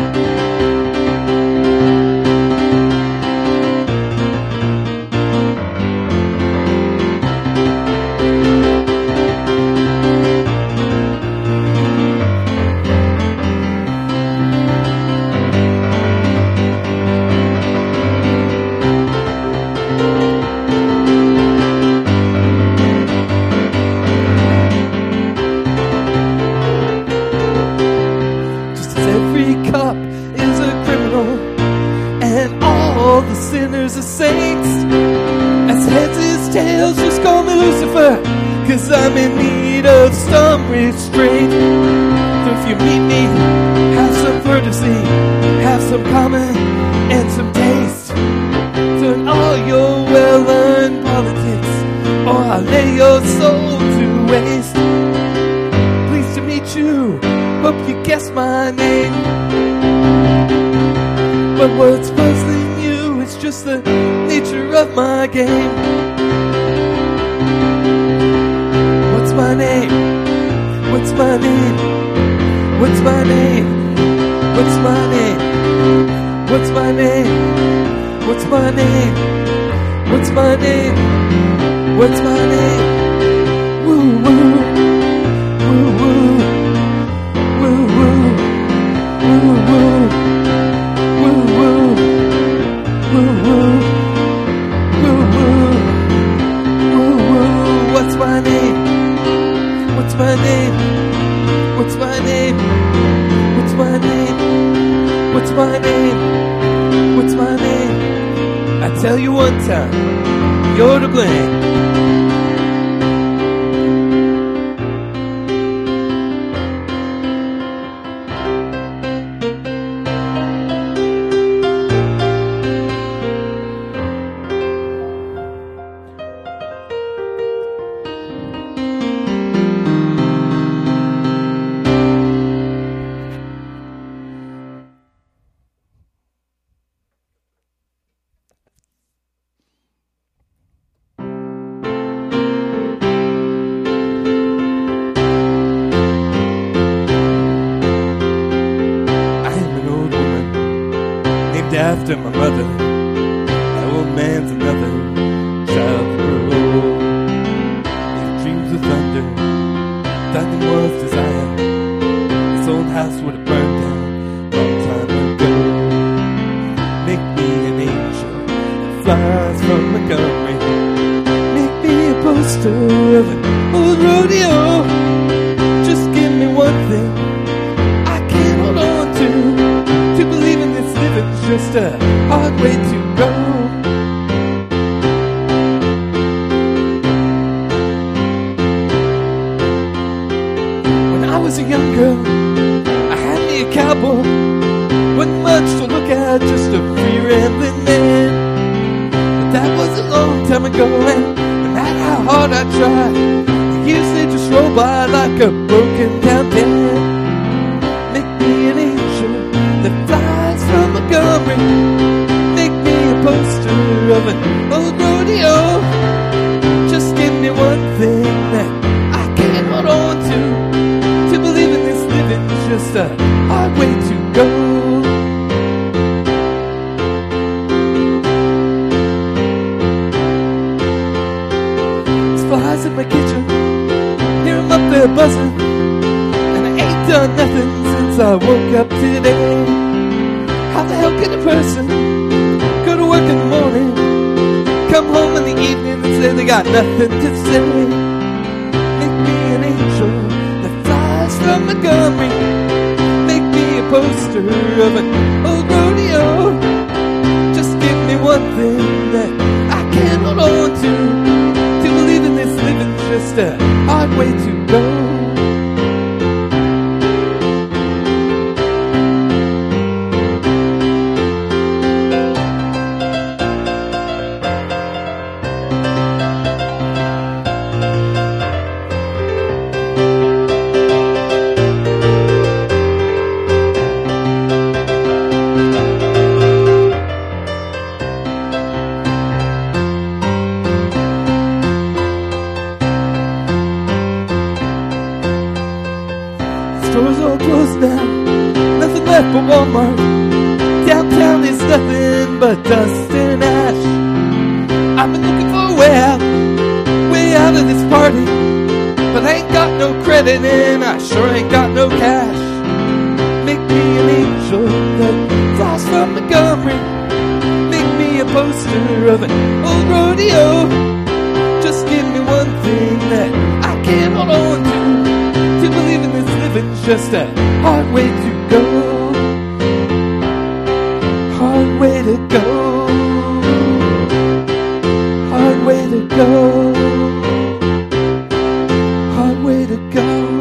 Cause I'm in need of some restraint. So if you meet me, have some courtesy, have some common and some taste. Turn all your well-learned politics, or I'll lay your soul to waste. Pleased to meet you, hope you guessed my name. But what's puzzling you is just the nature of my game. What's my name? What's my name? What's my name? What's my name? What's my name? What's my name? What's my name? What's my name? Woo woo, woo woo, woo woo, woo woo, woo woo, woo woo, woo woo, woo woo. What's my name? What's my name? What's my name? What's my name? What's my name? What's my name? I tell you one time, you're to blame. flies from Montgomery. Make me a poster of an old rodeo. Just give me one thing I can hold on to. To believe in this living's just a hard way to go. When I was a young girl, I had me a cowboy. Wasn't much to look at, just a free rambling man. But that was a long time ago, and no matter how hard I tried, the years they just roll by like a broken down band. Make me an angel that flies from Montgomery. Make me a poster of an old rodeo. Just give me one thing that I can hold on to. To believe in this living's just a hard way to go. Flies in my kitchen, hear them up there buzzing, and I ain't done nothing since I woke up today. How the hell can a person go to work in the morning, come home in the evening and say they got nothing to say? Make me an angel that flies from Montgomery. Make me a poster of an old rodeo. Just give me one thing that I can hold on to. Just a hard way to go. Stores all closed now, nothing left but Walmart. Downtown is nothing but dust and ash. I've been looking for a way out, way out of this party, but I ain't got no credit and I sure ain't got no cash. Make me an angel that flies from Montgomery. Make me a poster of an old rodeo. Just give me one thing that I can hold on to. To believe in this living's just a hard way to go. Hard way to go. Hard way to go. Hard way to go.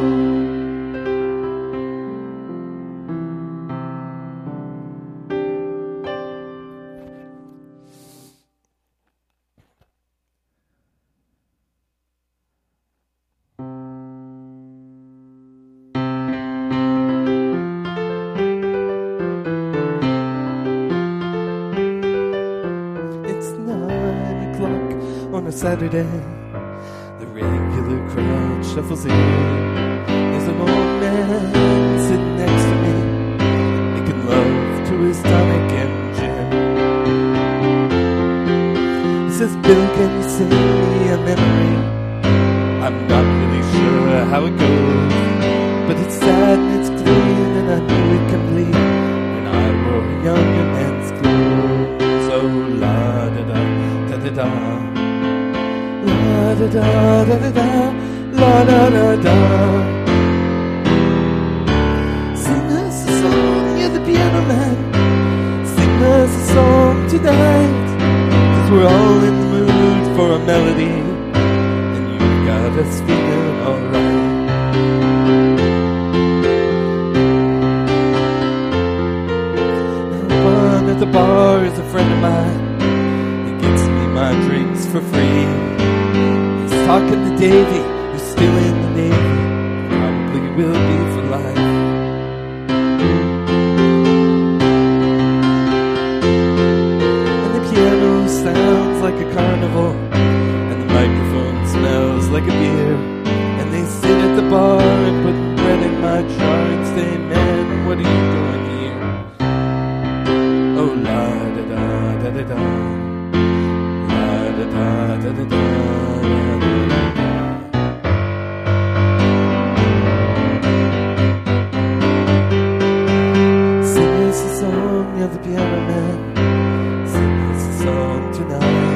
On a Saturday, the regular crowd shuffles in. There's an old man sitting next to me, making love to his tonic and gin. He says, Bill, can you sing me a memory? I'm not really sure how it goes, but it's sad and it's clean, and I knew it complete when I wore a younger man's clothes. Oh, la-da-da, da-da-da, la da da da da da, la da da da. Sing us a song, you're the piano man. Sing us a song tonight, 'cause we're all in the mood for a melody, and you've got us feeling alright. Now one at the bar is a friend of mine. He gets me my drinks for free. Talking to Davey, who's still in the Navy, probably will be for life. And the piano sounds like a carnival, and the microphone smells like a beer. And they sit at the bar and put bread in my jar and say, man, what are you doing here? Oh, la da da da da da, la da da da da da. Sing us a song, you're the piano man. Sing us a song tonight.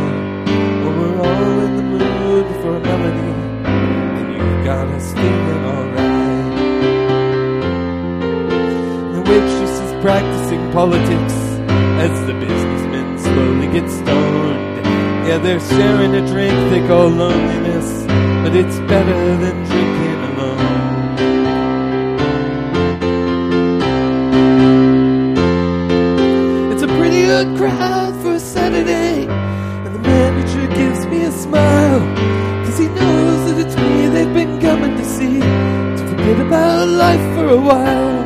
politics as the businessmen slowly get stoned. Yeah, they're sharing a drink they call loneliness, but it's better than drinking alone. It's a pretty good crowd for a Saturday, and the manager gives me a smile, 'cause he knows that it's me they've been coming to see, to forget about life for a while.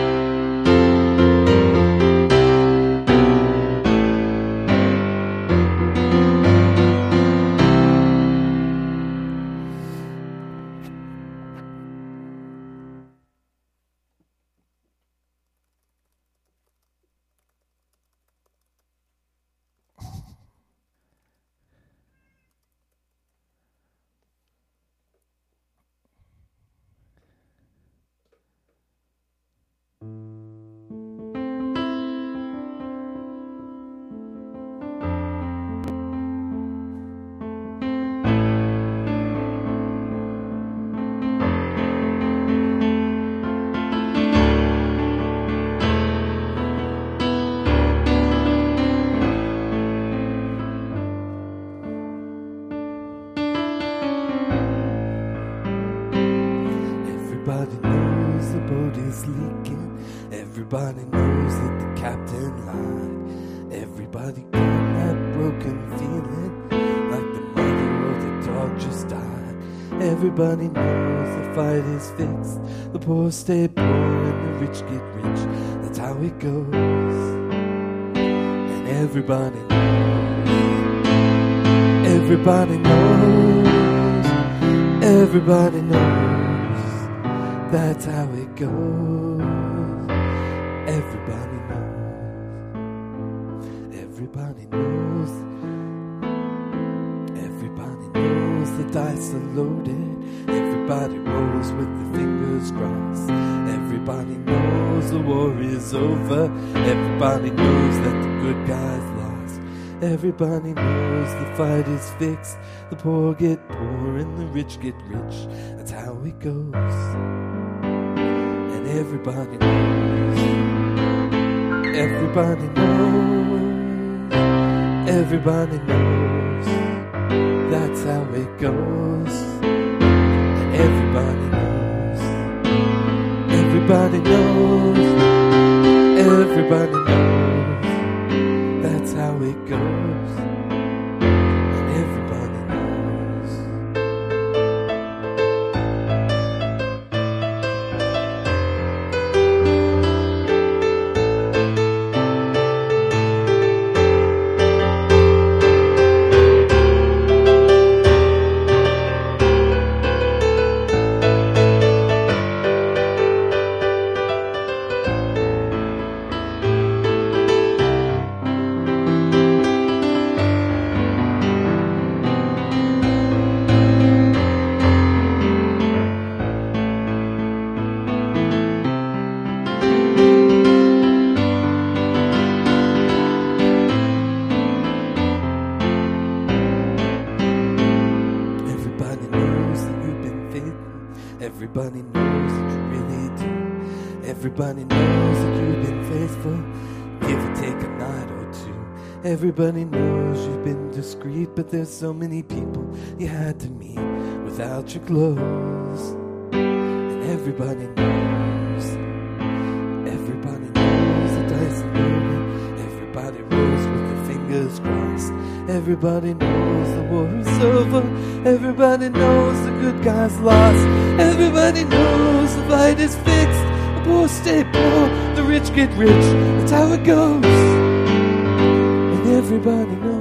Everybody knows the boat is leaking. Everybody knows that the captain lied. Everybody got that broken feeling, like the mother or the dog just died. Everybody knows the fight is fixed. The poor stay poor and the rich get rich. That's how it goes. And everybody knows. Everybody knows. Everybody knows. That's how it goes. Everybody knows. Everybody knows. Everybody knows the dice are loaded. Everybody rolls with the fingers crossed. Everybody knows the war is over. Everybody knows that the good guys lost. Everybody knows the fight is fixed. The poor get poor and the rich get rich. That's how it goes. Everybody knows. Everybody knows. Everybody knows. That's how it goes. And everybody knows. Everybody knows. Everybody knows. That's how it goes. And everybody knows. Everybody knows that you really do. Everybody knows that you've been faithful. Give or take a night or two. Everybody knows you've been discreet, but there's so many people you had to meet without your clothes. And everybody knows. Everybody knows the dice are loaded. Everybody rolls with their fingers crossed. Everybody knows the war is over. Everybody knows the good guys lost. Everybody knows the fight is fixed. The poor stay poor, the rich get rich. That's how it goes. And everybody knows.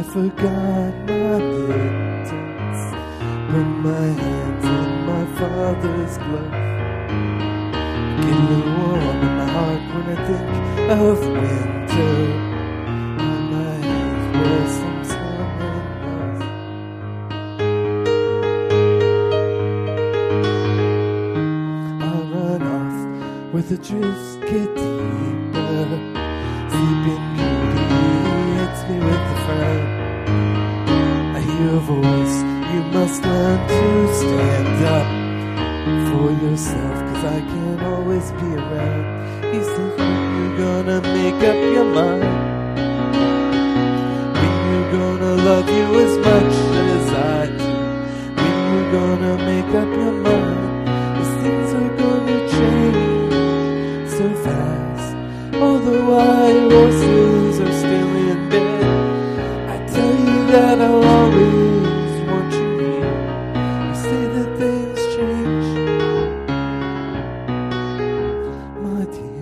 forgot my mittens, put my hands in my father's glove. Get a little warm in my heart when I think of winter. On my hands where some snowman was. I'll run off where the drifts get deeper. Sleeping Beauty hits me with a frown. I hear a voice, you must learn to stand up for yourself, 'cause I can't always be around. He says, when you gonna make up your mind? When you gonna love you as much as I do? When you gonna make up your mind? These things are gonna change so fast. All the white horses are still in bed. I tell you that I'll always want you near. You say that things change, my dear.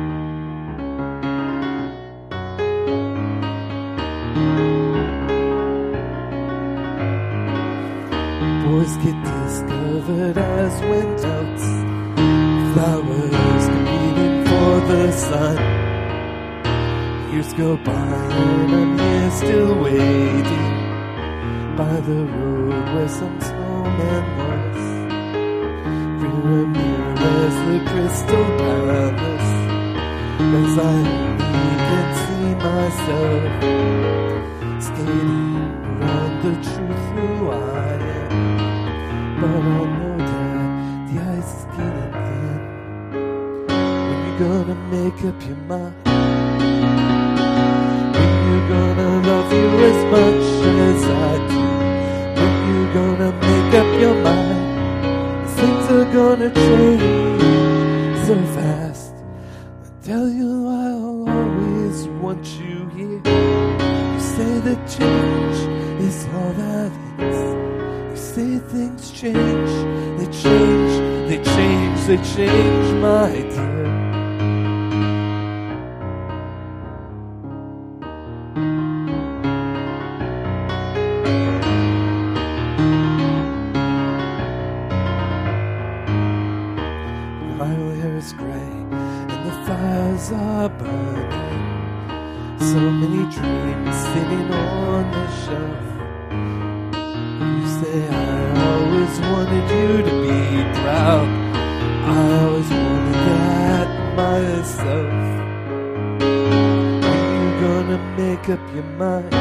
Boys get discovered as wind melts. Flowers competing for the sun. Years go by and I'm here still waiting by the road where some snowman was. Rear mirror as the crystal palace, as I only can see myself skating around the truth who I am. But I know that the ice is getting thin. When you gonna make up your mind? When you gonna love you as much as I do? When you gonna make up your mind? Things are gonna change so fast. I tell you I'll always want you here. You say that change is all that is. You say things change, they change, they change, they change, my dear. My hair is gray and the fires are burning. So many dreams sitting on the shelf. You say I always wanted you to be proud. I always wanted that myself. When you gonna make up your mind?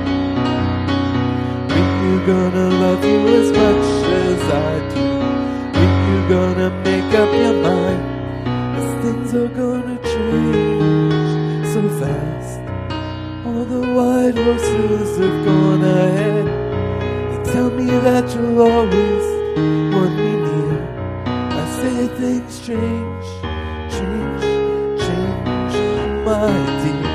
When you gonna love you as much as I do? When you gonna make up your mind? 'Cause things are gonna change so fast. All the white horses have gone ahead. They tell me that you'll always want me near. I say things change, change, change, my dear.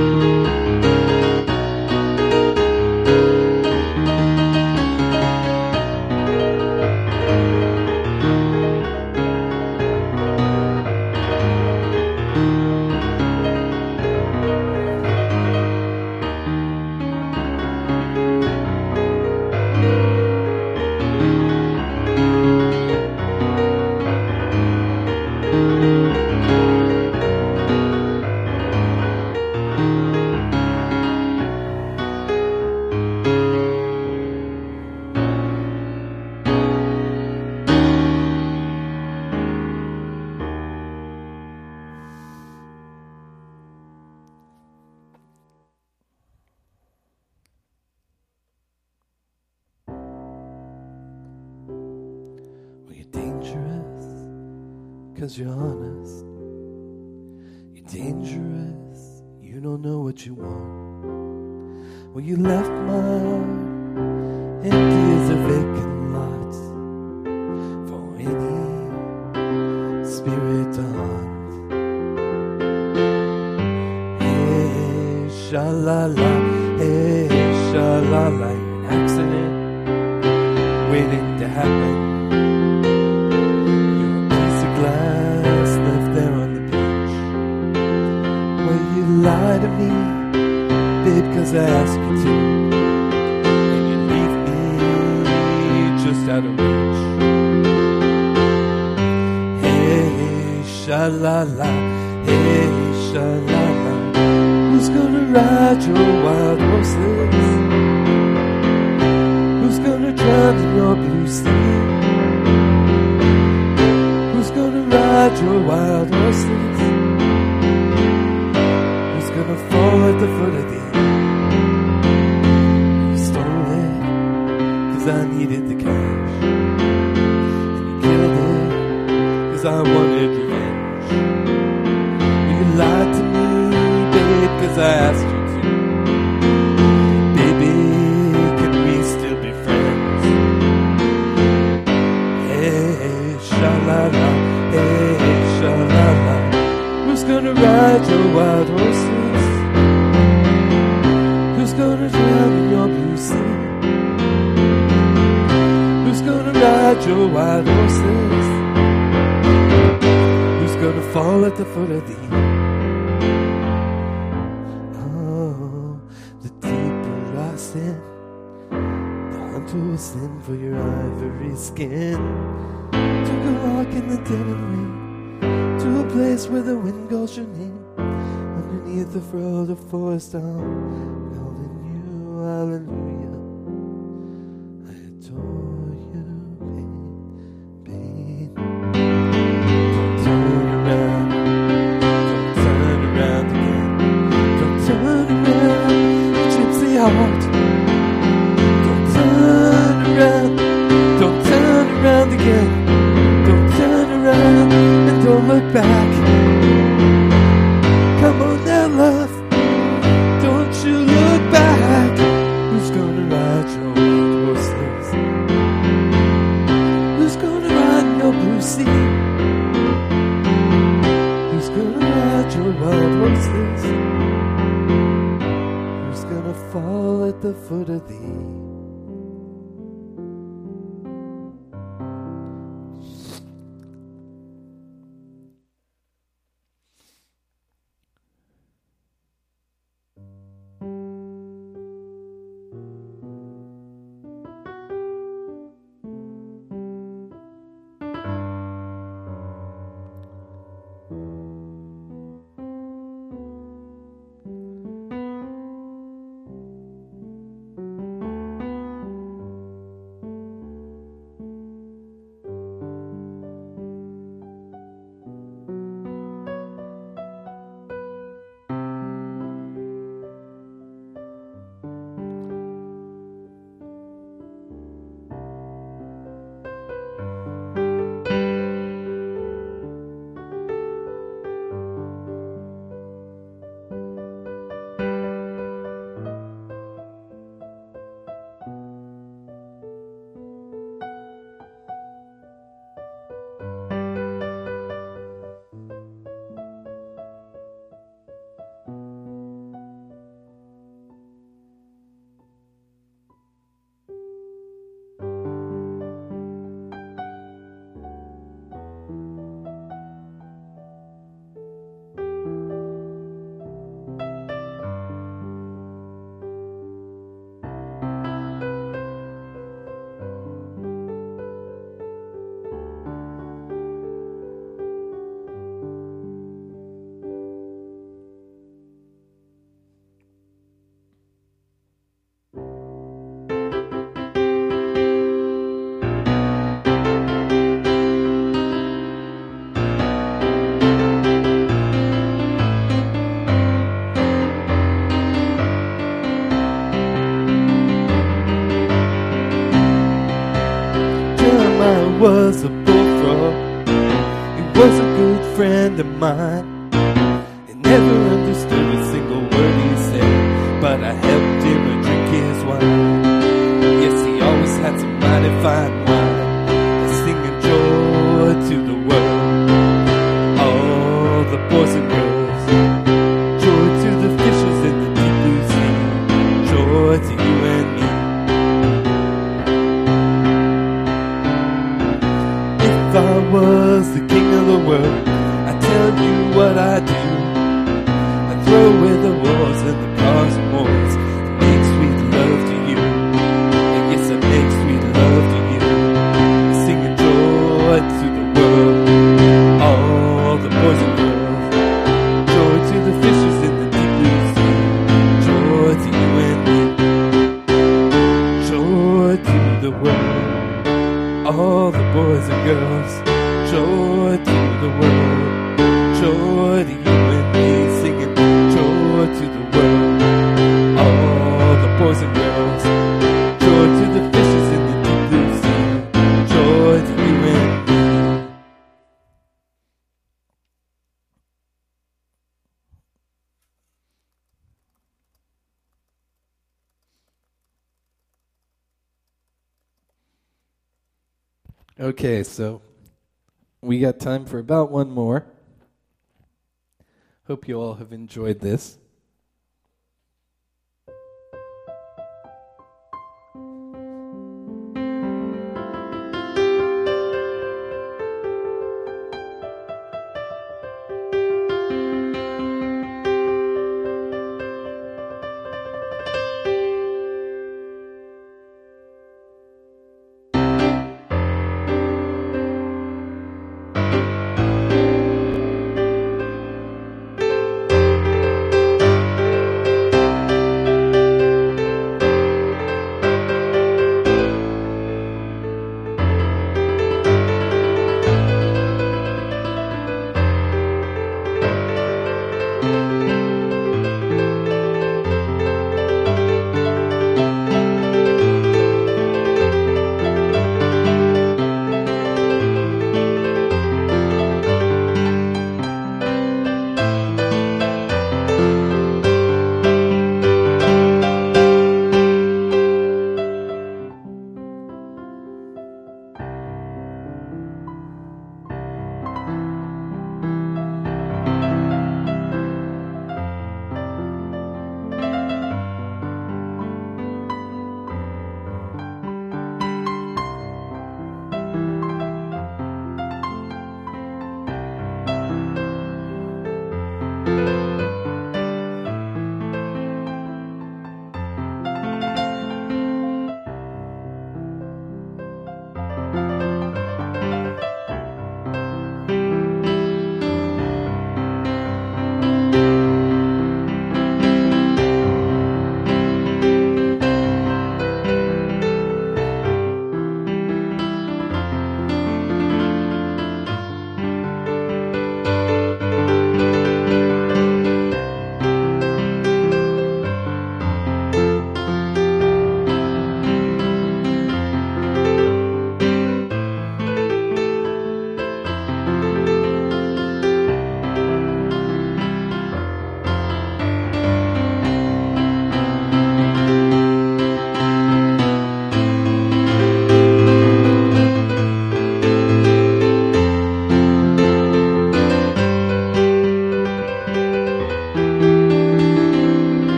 Cause you're honest. You're dangerous, you don't know what you want. Well, you left my heart empty as a vacant lot for any spirit to haunt. Hey, sha-la-la, hey, sha-la-la, an accident waiting to happen. Glass left there on the beach. Well, you lie to me, babe, 'cause I asked you to. sha-la-la, hey, sha-la-la. Who's gonna ride your wild horses? Who's gonna drown in your blue sea? Who's gonna ride your wild horses? Who's gonna fall at the foot of thee? You stole it, cause I needed the cash. And you killed it, cause I wanted revenge. You lied to me, babe, cause I asked you to. Baby, can we still be friends? Hey, sha-la-la, hey, sha-la-la. Who's gonna ride your wild horses? Who's gonna drown in your blue sea? Who's gonna ride your wild horses? Who's gonna fall at the foot of thee? Oh, the deeper I sin, the hunter will send for your ivory skin. Took a walk in the dead of rain, to a place where the wind calls your name. Underneath the furrow of the forest, I'm calling you, hallelujah. I adore you, pain, pain. Don't turn around, don't turn around again. Don't turn around, gypsy heart. Don't turn around, don't turn around again. Don't turn around and don't look back. Come on now, love, don't you look back. Who's gonna ride your wild horses? Who's gonna ride your blue sea? Who's gonna ride your wild horses? Who's gonna fall at the foot of thee? Was a bullfrog. He was a good friend of mine. He never understood a single word he said, but I helped him to drink his wine. Yes, he always had some mighty fine wine, singing joy to the world. All the boys and girls, joy to the fishes in the deep blue sea, joy to you and me. If I was the king of the world, I'd tell you what I do. I'd throw away the wars and the cars and wars and make sweet love to you. And yes, I make sweet love to you, singing joy to the world. All the Joy to you and me, singing joy to the world. All the boys and girls, joy to the fishes in the deep blue sea. Joy to you and me. Okay, so we got time for about one more. Hope you all have enjoyed this.